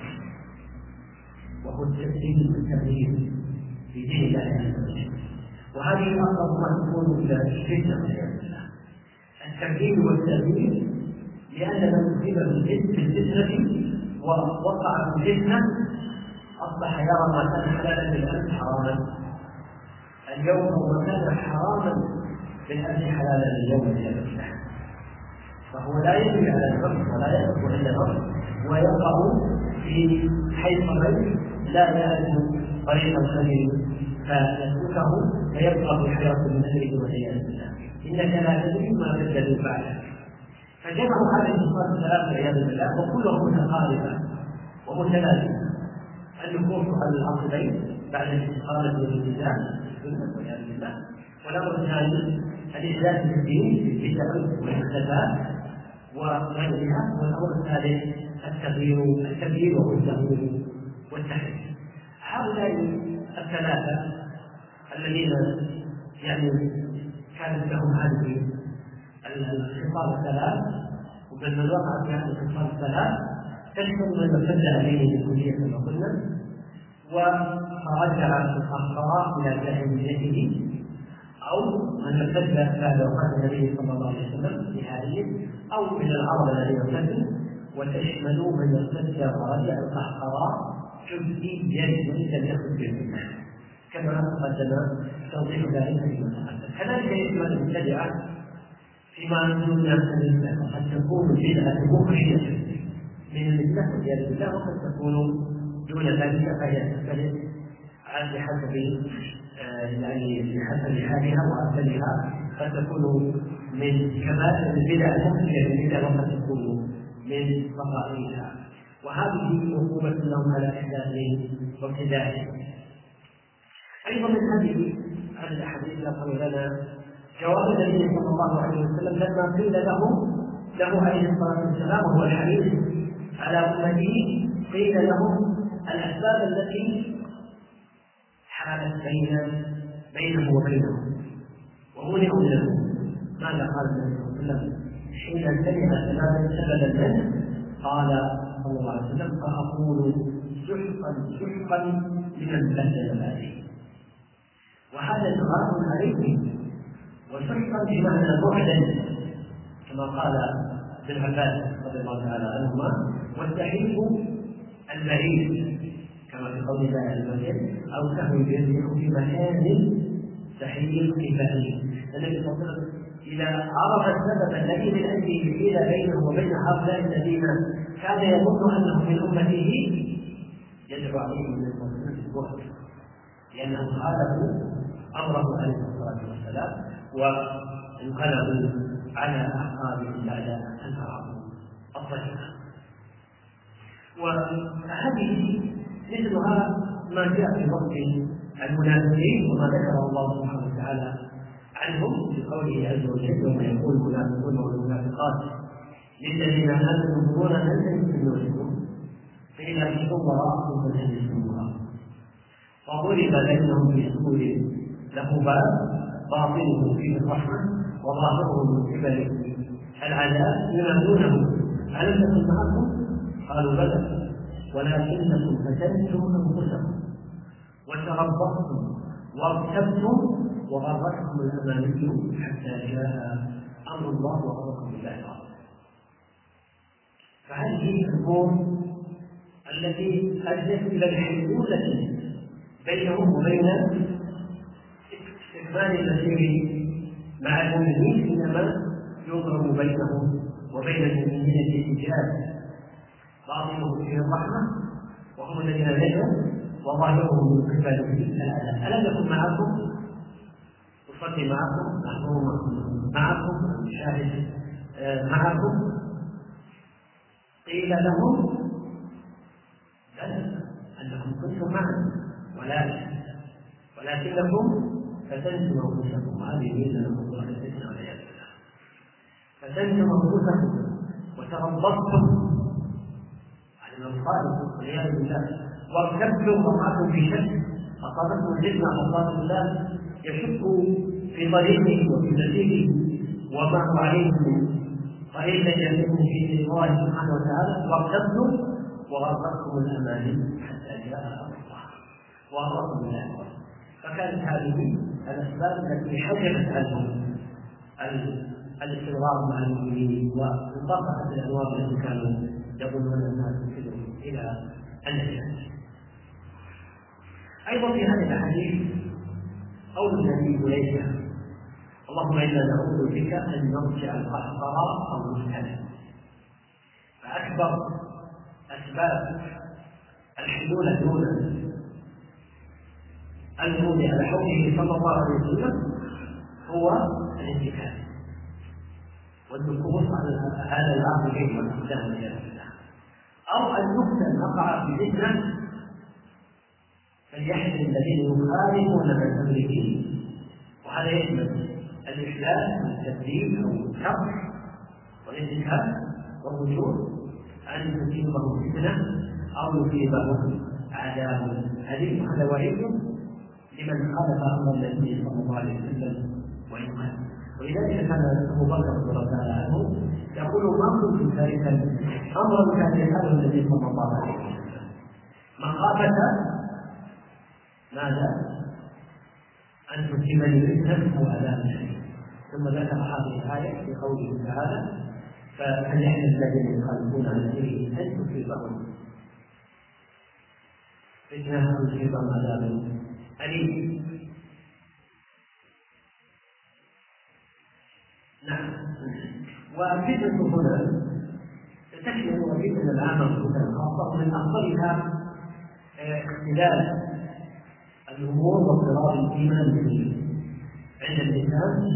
وهو التبديل والتغيير في دين الله عز وجل، وهذه أقرب ما تكون إلى الفتنة والعياذ بالله. التبديل والتغيير لأن من أصيب بالفتنة ووقع في الفتنة أصبح يرى ما كان حلالا بالأمس حراما اليوم، وما كان حراما بالأمس حلالا اليوم والعياذ بالله. فهو لا يدري على النص ولا يقف عند النص، ويقع في حيث غير لا يعرف طريق الخير فيسلكه فيبقى في حيرة من أمره والعياذ بالله. إنك لا تدري ما بدلوا بعدك. فجمعوا هذه الصفات الثلاث والعياذ بالله، وكلهم متقاربة ومتلازمة: النفوس على العقلين بعد الاستقامة والالتزام بالسنة والعياذ بالله، والأمر الثاني الإحداث في الدين بالبدع والمحدثات وغيرها، والأمر الثالث التغيير التغيير والتغيير والتحريف. هؤلاء الثلاثة الذين يعني كانت لهم هذه الخصال الثلاث، ومن وقع في هذه الخصال الثلاث تشمل من ارتد عليه بالكلية كما قلنا، ورجع الخطأ إلى جاهليته، أو من ارتد بعد وفاة النبي صلى الله عليه وسلم نهائيا، أو من العرب الذين ارتدوا. وتشمل من ارتد ورجع القحقراء جزئيا وليس يخرج بالمنة، كما قدم توضيح ذلك فيما تقدم. كذلك يجب أن نبتدع فيما دون الإسلام، قد تكون بدعة مخرجة من الإسلام والعياذ بالله، وقد تكون دون ذلك فهي تختلف بحسب يعني بحسب حالها وأمثالها. قد تكون من كمال البدع المخرجة من البدع، وقد تكون من فضائلها، وهذه عقوبة لهم على إحداثهم وابتداعهم. أيضا من هذه هذه الأحاديث يظهر لنا جواب النبي صلى الله عليه وسلم لما قيل له له عليه الصلاة والسلام وهو الحريص على أمته، قيل له الأسباب التي حالت بين بينه وبينهم ومنعوا له. ماذا قال النبي صلى الله عليه وسلم حين سمع سببا منه؟ قال صلى الله عليه وسلم: فأقول سحقا سحقا لمن بدل هذه، وهذا إغراء عليهم وسحقا بمعنى بعدا كما قال ابن عباس رضي الله تعالى عنهما: والتحريف البعيد كما في قول الله عز وجل: أو سهم يدرك في مكان تحريف كفائي. النبي صلى الله عليه وسلم إذا عرف السبب الذي من أجله حيل بينه وبين هؤلاء الذين كان يظن أنهم من أمته يجب عليهم من المسلمين البعد، لأنهم خالفوا أمره عليه الصلاة والسلام وانقلبوا على أعقابهم بعد أن أرادوا الضجر. وهذه مثلها ما جاء في وصف المنافقين وما ذكره الله سبحانه وتعالى عنهم بقوله عز وجل: وما يقول المنافقون والمنافقات للذين آمنوا انظرونا نلتمس من نوركم فإذا كشفوا وراءكم فالتمسوها فضرب بينهم بسور له باب باطنه فيه الرحمة وظاهره من قبل العذاب ينادونه: ألم تكن معكم؟ قالوا: بلى ولكنكم فتنتم أنفسكم وتربصتم وارتبتم وغرتكم الأماني حتى جاء أمر الله وغركم بالله. فهذه الأمور التي أدت إلى الحلولة بينهم وبين استكمال المسير مع المؤمنين، إنما يضرب بينهم وبين المؤمنين الاتجاه باطنهم فيه الرحمة وهم الذين نجوا وظاهرهم من قبل العذاب. ألم نكن معكم؟ نصلي معكم، نحضر معكم، نشاهد معكم؟ قيل لهم: بلى أنكم كنتم معنا ولكن ولكنكم فتنتم أنفسكم. هذه ميزة لكم الله الفتنة والعياذ بالله. فتنتم أنفسكم وتربصتم على الخالق والعياذ بالله، وارتبتم وقعتم في شك، أصابتكم الفتنة أصابت الله يشك في طريقه وفي سبيله وما هو عليه طريقا يكون في الله سبحانه وتعالى، وارتبتم وغرتكم الأماني حتى جاء أمر الله وغركم بالله. فكانت هذه الأسباب التي حجبت عنهم الاستمرار مع المؤمنين وانطبقت الأنوار التي كانوا يظنون أنها تفيدهم إلى النجاة. أيضا في هذا الحديث قول النبي إليك: اللهم إنا نعوذ بك أن نرجع القهقراء أو المبتلى. فأكبر أسباب الحلول دون المؤمن على حوله صلى الله عليه وسلم هو الانتكاس والدخول على هذا العقل كيف والإسلام والعياذ بالله، أو أن نفتن نقع في فتنة فليحذر الذين يخالفون عن أمره، وهذا يشمل الإحلال والتبديل أو الحق والانتكاس والرجوع أن تصيبهم فتنة أو يصيبهم عذاب أليم. هذا وعيد لمن خالف أمر النبي صلى الله عليه وسلم ويقال. ولذلك كان أبو بكر رضي الله تعالى عنه يقول: ما كنت تاركا أمرا كان يفعله النبي صلى الله عليه وسلم مخافة ماذا؟ أن تصيبني فتنة أو عذاب أليم. ثم ذكر هذه الآية في قوله تعالى: فليحذر الذين يخالفون عن أمره أن تصيبهم فتنة أو يصيبهم عذاب أليم. نعم. وفتنة هنا تشمل فتنة العامة وفتنة الخاصة، من أفضلها اختلاف الأمور واضطراب الإيمان به عند الإنسان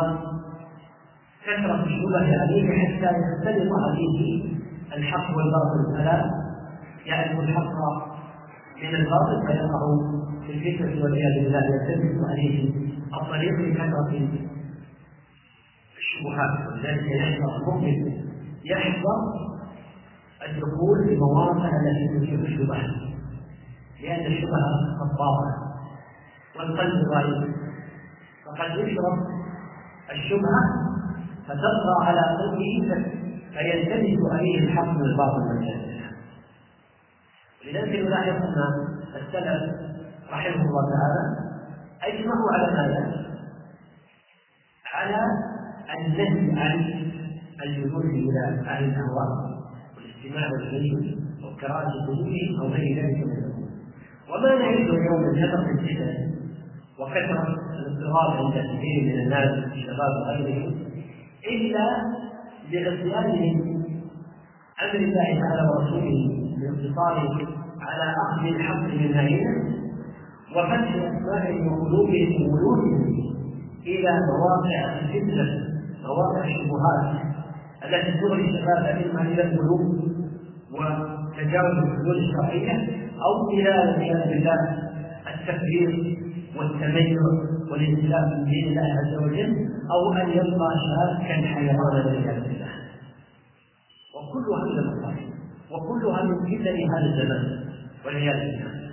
وكثرة الشبه عليه حتى يختلط عليه الحق والباطل، فلا يعرف الحق من الباطل فيقع في الفتنة والعياذ بالله، يلتبس عليه الطريق لكثرة الشبهات. ولذلك يحذر المؤمن يحذر الدخول في مواقع التي تثير الشبهات، لأن الشبهة خطابة والقلب ضعيف، فقد يشرب الشبهة فتطغى على قلبه فيلتبس عليه الحق من الباطل والعياذ بالله. ولذلك نلاحظ أن السلف رحمه الله تعالى أجمعوا على ماذا؟ على النهي عن الجلوس إلى أهل الأهواء والاستماع إليهم وقراءة كتبهم أو غير ذلك من الأمور. وما نعيشه اليوم من كثرة الفتن وكثرة الاضطراب عند كثير من الناس الشباب وغيرهم إلا لعصيانهم أمر الله تعالى ورسوله باقتصاره على أخذ الحق من هائنا وفتح أسماعهم وقلوبهم وولودهم إلى مواقع الفتنة، مواقع الشبهات التي تغري الشباب إما إلى القلوب وتجاوز الحدود الشرعية أو إلى والعياذ بالله التكبير والتميز والانسلاخ من دين الله عز وجل، أو أن يبقى شاكا حيرانا والعياذ بالله. وكلها من المصائب وكلها من فتن هذا الزمان والعياذ بالله.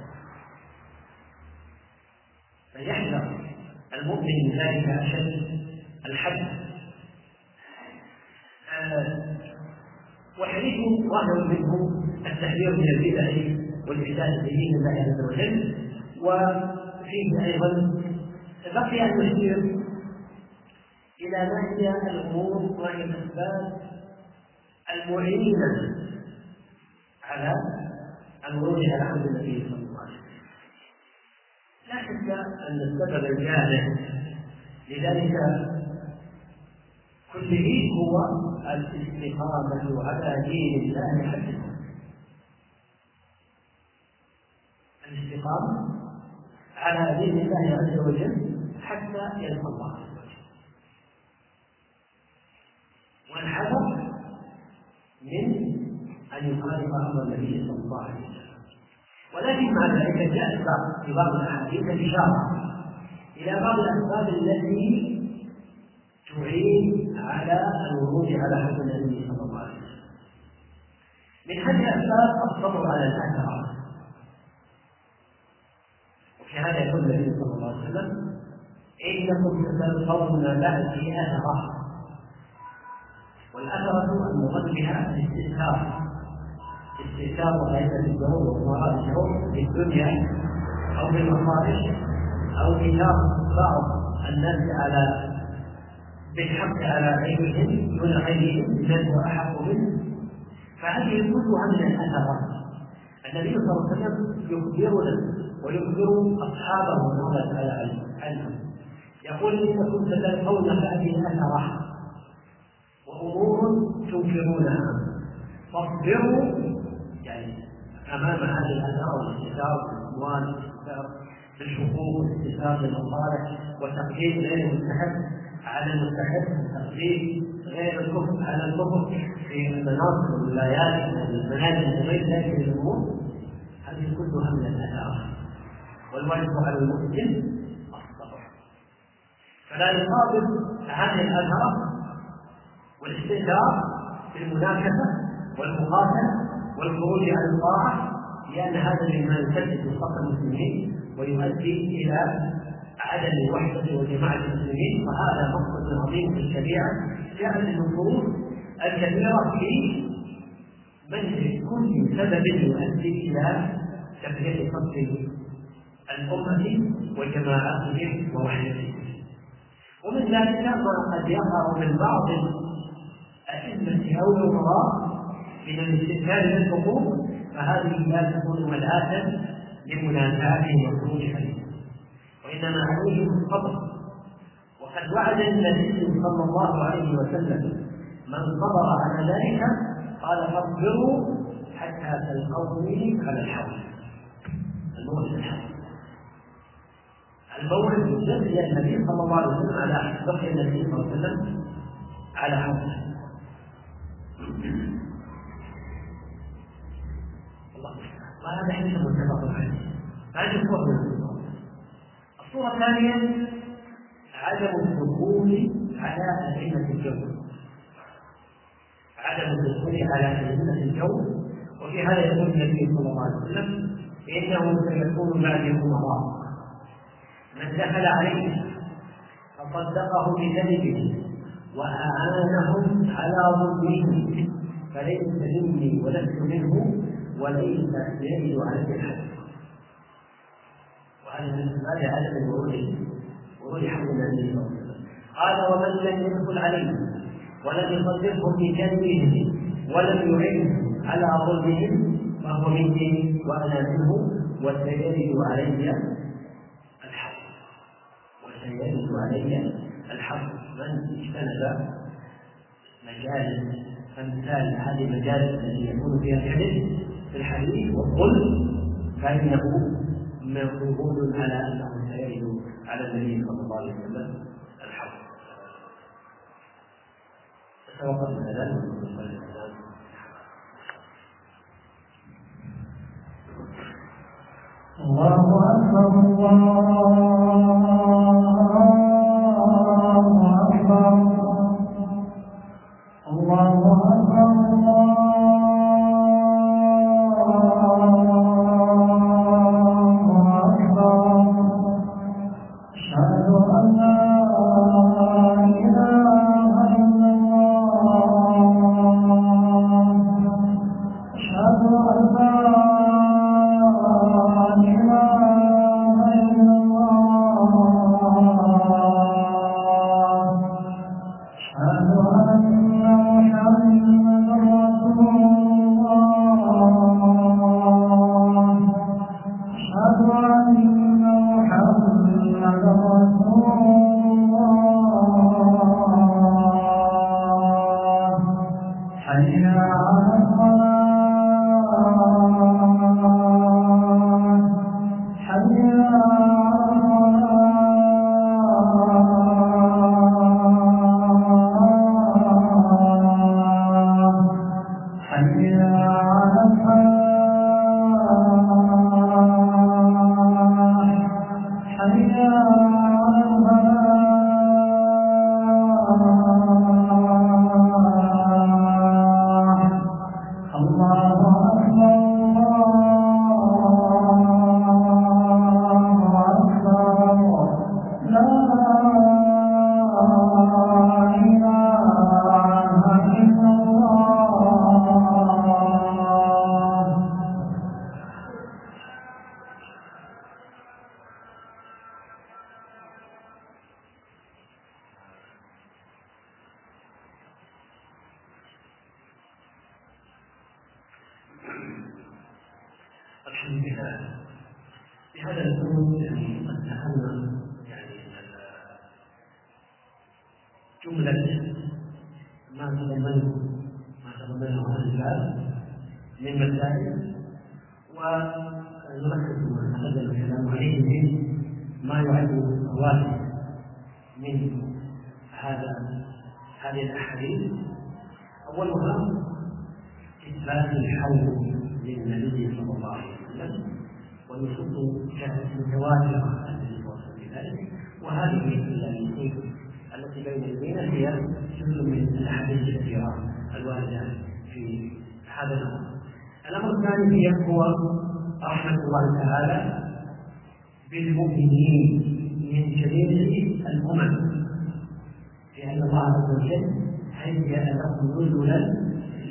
فيحذر المؤمن من ذلك أشد الحذر. آه وحديث ظاهر منه التحذير من البدع والإحداث بدين الله عز وجل. وفيه أيضا بقي أن نشير إلى ما هي الأمور وهي الأسباب المعينة على الورود على عهد النبي صلى الله عليه وسلم. لا شك أن السبب الجامع لذلك كله هو الاستقامة على دين الله حتى الاستقامة على دين الله عز وجل حتى يلقى الله عز وجل، والحذر من أن يخالف أمر النبي صلى الله عليه وسلم. ولكن مع ذلك جاء في بعض الأحاديث الإشارة إلى بعض الأسباب التي تعين على الورود على حكم النبي صلى الله عليه وسلم. من هذه الأسباب الصبر على الأثر، وفي هذا يقول النبي صلى الله عليه وسلم: إنكم ستلقون بعدي أثرة. والأثرة المراد بها الاستئثار، استئثار غيبة الجهود ومراد الجهود في الدنيا أو في المصالح أو إثار بعض الناس على بالحق على غيرهم دون غيرهم من هو أحق منه. فهذه كلها من الأثرات. النبي صلى الله عليه وسلم يخبرنا ويخبر أصحابه الله تعالى عنهم، يقول: إنكم ستلقون هذه الأثرة وأمور تنكرونها فاصبروا، يعني أمام هذه الأثرة والاستئثار بالأموال والاستئثار بالحقوق والاستئثار بالمصالح وتقديم غير المستحق على المستحق، تقديم غير الكفر على الكفر في المناصب والولايات والمنازل وغير ذلك من الأمور. هذه كلها من الأثار، والواجب على المسلم الصبر. فلا يقابل هذه الأثار والاستئثار بالمناكفة والمقاتلة والخروج عن الطاعة، لأن هذا مما يسدد صف المسلمين ويؤدي إلى عدم الوحدة وجماعة المسلمين. وهذا مقصد عظيم في الشريعة جاء النصوص الكثيرة في منع كل سبب يؤدي إلى تفريق صف الأمة وجماعتهم ووحدتهم. ومن ذلك ما قد يظهر من بعض الأئمة أو الأمراء من الاستئثار بالحقوق، فهذه لا تكون ملآة لمنازعتهم والخروج عليهم، وإنما عليهم الصبر. وقد وعد النبي صلى الله عليه وسلم من صبر على ذلك قال: فاصبروا حتى تلقوني على الحوض. الموت الحوض، الموت يجزي النبي صلى الله عليه وسلم على بقي النبي صلى الله عليه وسلم على حوضه. وهذا حديث متفق عليه. هذه الصورة الأولى. الصورة الثانية عدم الدخول على أئمة الجو، عدم الدخول على أئمة الجو. وفي هذا يقول النبي صلى الله عليه وسلم: إنه سيكون بعدي أمراء من دخل عليه فصدقه بكذبه وأعانهم على ظلمه فليس مني ولست منه وليس يجد عليه الحق. هذا عدم الورود ورود حول النبي صلى الله عليه وسلم. قال ومن لم يدخل عليه ولم يصدقه في كذبه ولم يعن على ظلمهم فهو مني وانا منه وسيرد علي الحق وسيرد علي الحق. من اجتنب مجال امثال هذه المجالس التي يكون فيها الحديث في الحديث والظلم فانه موجود على انه سيرد على النبي صلى الله عليه وسلم الحق. توقفنا ذلك. الله أكبر الله أكبر الله أكبر الحمد لله. بهذا الأسلوب يعني قد دخلنا يعني جملة ما تضمنه ما تضمنه هذا الباب من مسائل، ونركز ما تقدم الكلام عليه من ما يعد رواتب من هذا هذه الأحاديث. أولها إثبات الحول للنبي صلى الله عليه وسلم ونصوص جاءت متواترة التي توصل بذلك، وهذه الأحاديث التي بين يدينا هي جزء من الأحاديث الكثيرة الواردة في هذا الأمر. الأمر الثاني هو رحمة الله تعالى بالمؤمنين من جميع الأمم، لأن الله عز وجل هيأ لهم نزلا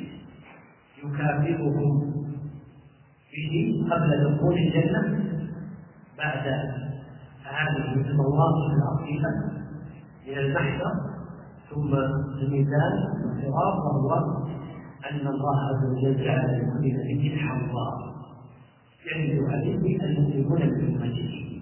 يكافئهم به قبل دخول الجنة بعد هذه المواقف العظيمة من المحشر ثم الميزان والصراط، وهو أن الله عز وجل جعل لكل نبي حوضا يرد عليه المؤمنون بأمته.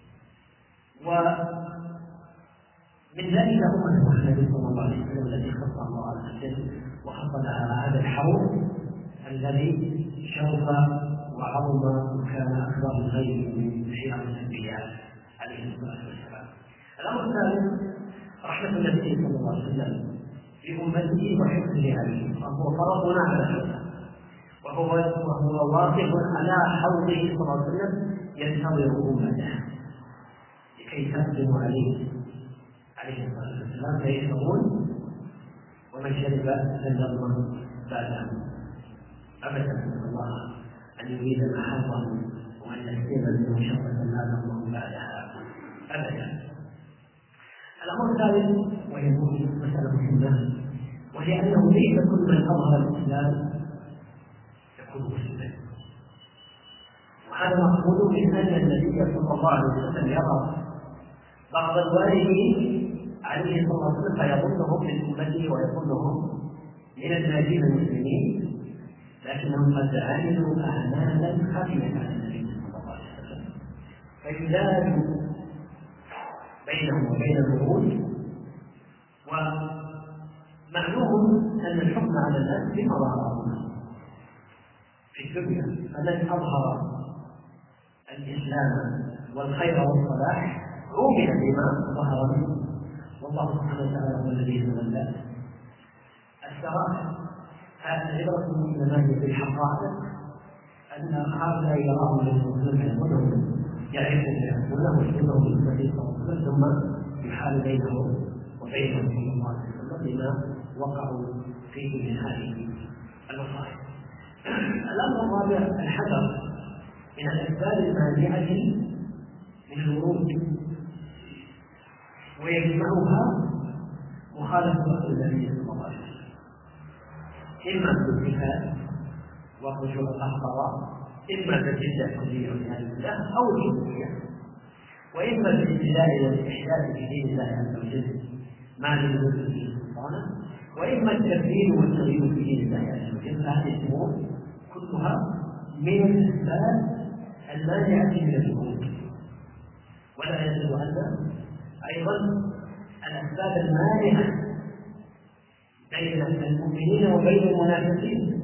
ومن ذلك أمة محمد صلى الله عليه وسلم التي خصها الله عز وجل وحصل على هذا الحوض الذي شرف وعظم وكان أكبر الخير من خيار الأنبياء عليه الصلاة والسلام. الأمر الثالث رحمة النبي صلى الله عليه وسلم بأمته وحفظه عليه، وهو فرضنا على حفظه، وهو وهو واقف على حوضه صلى الله عليه وسلم ينتظر أمته لكي تقدم عليه عليه الصلاة والسلام فيشربون، ومن شرب لن يضمن بعده أبدا الله أن يريد محظا وأن يكتب له شربة لا تضمن بعدها أبدا. الأمر الثالث وهي مسألة مهمة، وهي أنه ليس كل من أظهر الإسلام يكون مسلما، هذا مقصود من أن النبي صلى الله عليه وسلم يرى بعض الوالدين عليه الصلاة والسلام فيظنهم من أمته ويظنهم من الناجين المسلمين، لكنهم قد عملوا أعمالا خفية على النبي صلى الله عليه وسلم فيزال بينهم وبين الورود. ومعلوم أن الحكم على الناس بما ظهر في الدنيا، فمن أظهر الإسلام والخير والصلاح عومل بما ظهر منه، والله سبحانه وتعالى هو الذي يتولى السرائر. هذا العبرة إنما هي بالحقائق، أن هؤلاء يراهم المسلمون يقولون يعرفون يعرفونه ويقولون بالنبي صلى الله عليه وسلم، ثم يحال بينه وبينهم صلى الله عليه وسلم بما وقعوا فيه من هذه المصائب. الأمر الرابع الحذر من الأسباب المانعة من الورود، ويجمعها مخالفة النبي صلى الله عليه وسلم، إما بالاتفاق والرجوع الأخطر، إما بالجدة كلية والعياذ بالله أو الجزئية، وإما بالابتلاء والإحداث في دين الله عز وجل ما لم يكن فيه سلطانا، وإما التبديل والتغيير في دين الله عز وجل. هذه الأمور كلها من الأسباب المانعة من الورود. ولا يجوز أن أيضا الأسباب المانعة بين المؤمنين وبين المنافقين،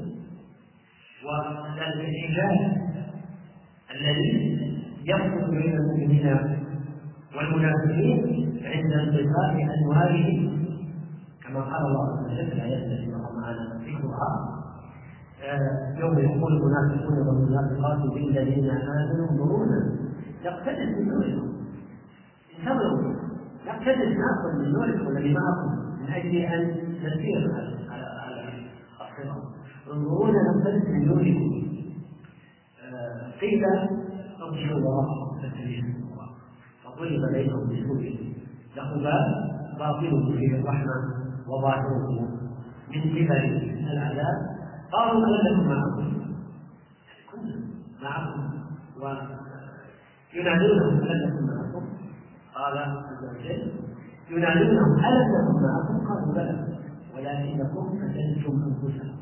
والإنجاز الذي يحدث بين المؤمنين والمنافقين عند انطفاء أنوارهم، كما قال الله عز وجل في الآيات التي مر معنا ذكرها: يوم يقول المنافقون والمنافقات للذين آمنوا انظرونا نقتبس من نوركم، انتظروا نقتبس معكم من نوركم الذي معكم من أجل أن نسير على الصراط، انظرونا نقتبس من نوركم. قيل ارجعوا وراءكم فالتمسوا نورا فضرب بينهم بسور له باب باطنه فيه الرحمة وظاهره من قبل العذاب. قالوا ألم نكن معكم؟ كنا معكم، وينادونهم ألم نكن معكم؟ قال عز وجل ينادونهم ألم نكن معكم؟ قالوا بلى ولكنكم فتنتم أنفسكم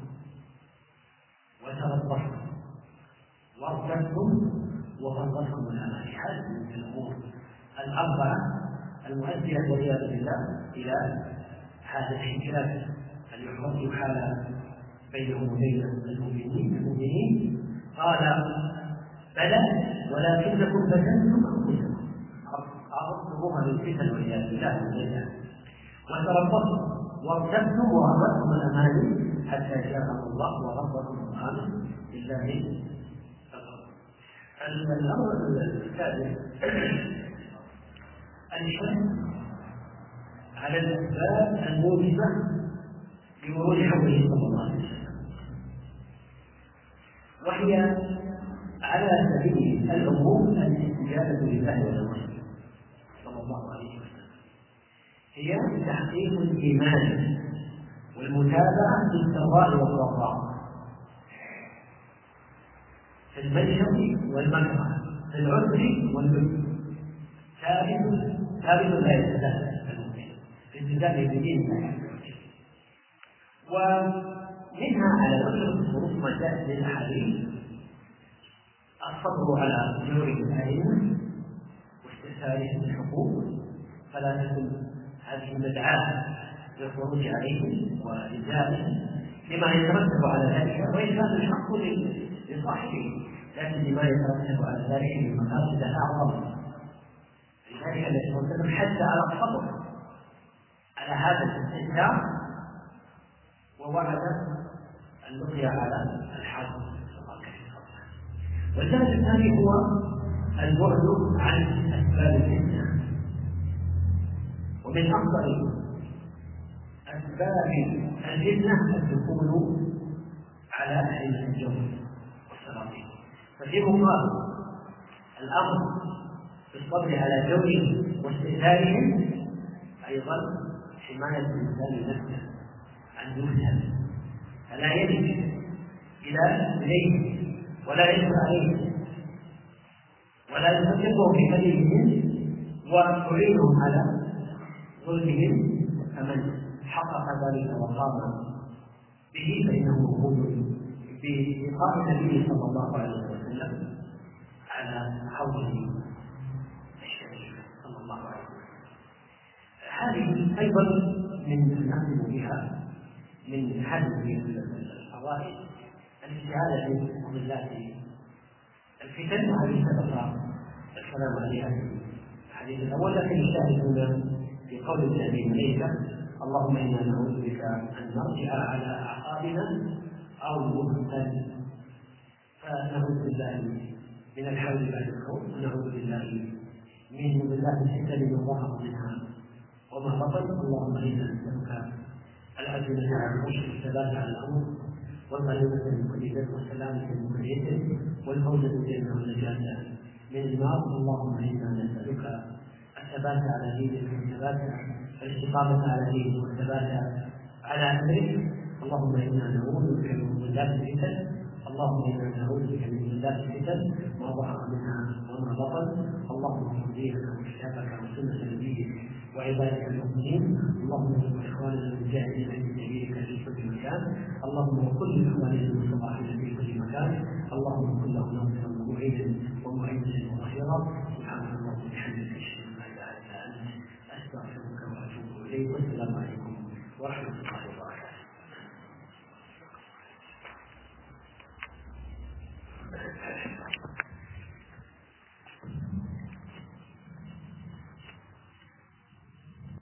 وتربصتم وارتبتم وغرتكم الأماني. هذه من الأمور الأربعة المؤدية والعياذ بالله إلى هذا الحجاب الذي يحال بينهم وبين المؤمنين المؤمنين قال بلى ولكنكم فتنتم أنفسكم عرضتموها للفتن والعياذ بالله وتربصتم وارتبتم وغرتكم الأماني حتى جاء الله وربكم سبحانه بالله. الأمر الثالث الحث على الأسباب الموجبة لورود حوله صلى الله عليه وسلم، وهي على سبيل العموم الاستجابة لله ولرسوله صلى الله عليه وسلم، هي تحقيق الإيمان والمتابعة للسراء والضراء، في المنشط والمكره، في العسر واليسر، ثابت ثابت لا يتساهل المؤمن في التزامه بدين الله عز وجل. ومنها على وجه الخصوص ما جاء في الاحاديث الصبر على جور الائمه واستئثارهم الحقوق، فلا تكن هذه مدعاه للخروج عليهم والزامهم لما يترتب على ذلك، وان كان الحق لصاحبه لكن لما يترتب على ذلك من مقاصد اعظم. لذلك الذي وسلم حتى على الصبر على هذا الاستئثار ووعد اللقيا على الحرب. والجانب الثاني هو البعد عن اسباب الفتنه، ومن افضل اسباب الفتنه الدخول على اهل الجو والسلاطين، ففي مقابل الامر بالصبر على جورهم واستئثارهم ايضا حمايه الانسان نفسه عن يفتن، فلا يلج الى اليه ولا يدخل عليه ولا يصدقهم بكذبهم وتعينهم على ظلمهم، فمن حقق ذلك وقام به فإنه موجود بلقاء النبي صلى الله عليه وسلم على حوضه الشريف صلى الله عليه وسلم. هذه أيضا من نأخذ بها من هذه الفوائد الاستعاذة بالله الفتن، وهذه سبق الكلام عليها في الحديث الأول، لكن الشاهد هنا في قول النبي عليه اللهم إنا نعوذ بك أن نرجع على أعقابنا أو نبتل، فنعوذ بالله من الحول بعد الخوف، ونعوذ بالله من بالله الفتن ما ظهر منها وما بطن. اللهم إنا نسألك العزيمة على الرشد والثبات على الأمر والغنيمة من كل بر والسلامة من كل إثم والفوز بالجنة والنجاة من النار. اللهم إنا نسألك الثبات على دينك والثبات الاستقامة على دينك والثبات على أمرك. اللهم إنا نعوذ بك من ذات الفتن، اللهم إنا نعوذ بك من ذات الفتن ما ظهر منها وما بطن. اللهم اغفر دينك وكتابك وسنة نبيك وعبادك المؤمنين. اللهم اغفر إخواننا المجاهدين في سبيلك في كل مكان. اللهم وكل إخواننا المستضعفين في كل مكان. اللهم كن لهم ناصرا ومعينا ومعينا وظهيرا. سبحانك اللهم وبحمدك أشهد أن لا إله إلا أنت أستغفرك وأتوب إليك. والسلام عليكم ورحمة الله وبركاته.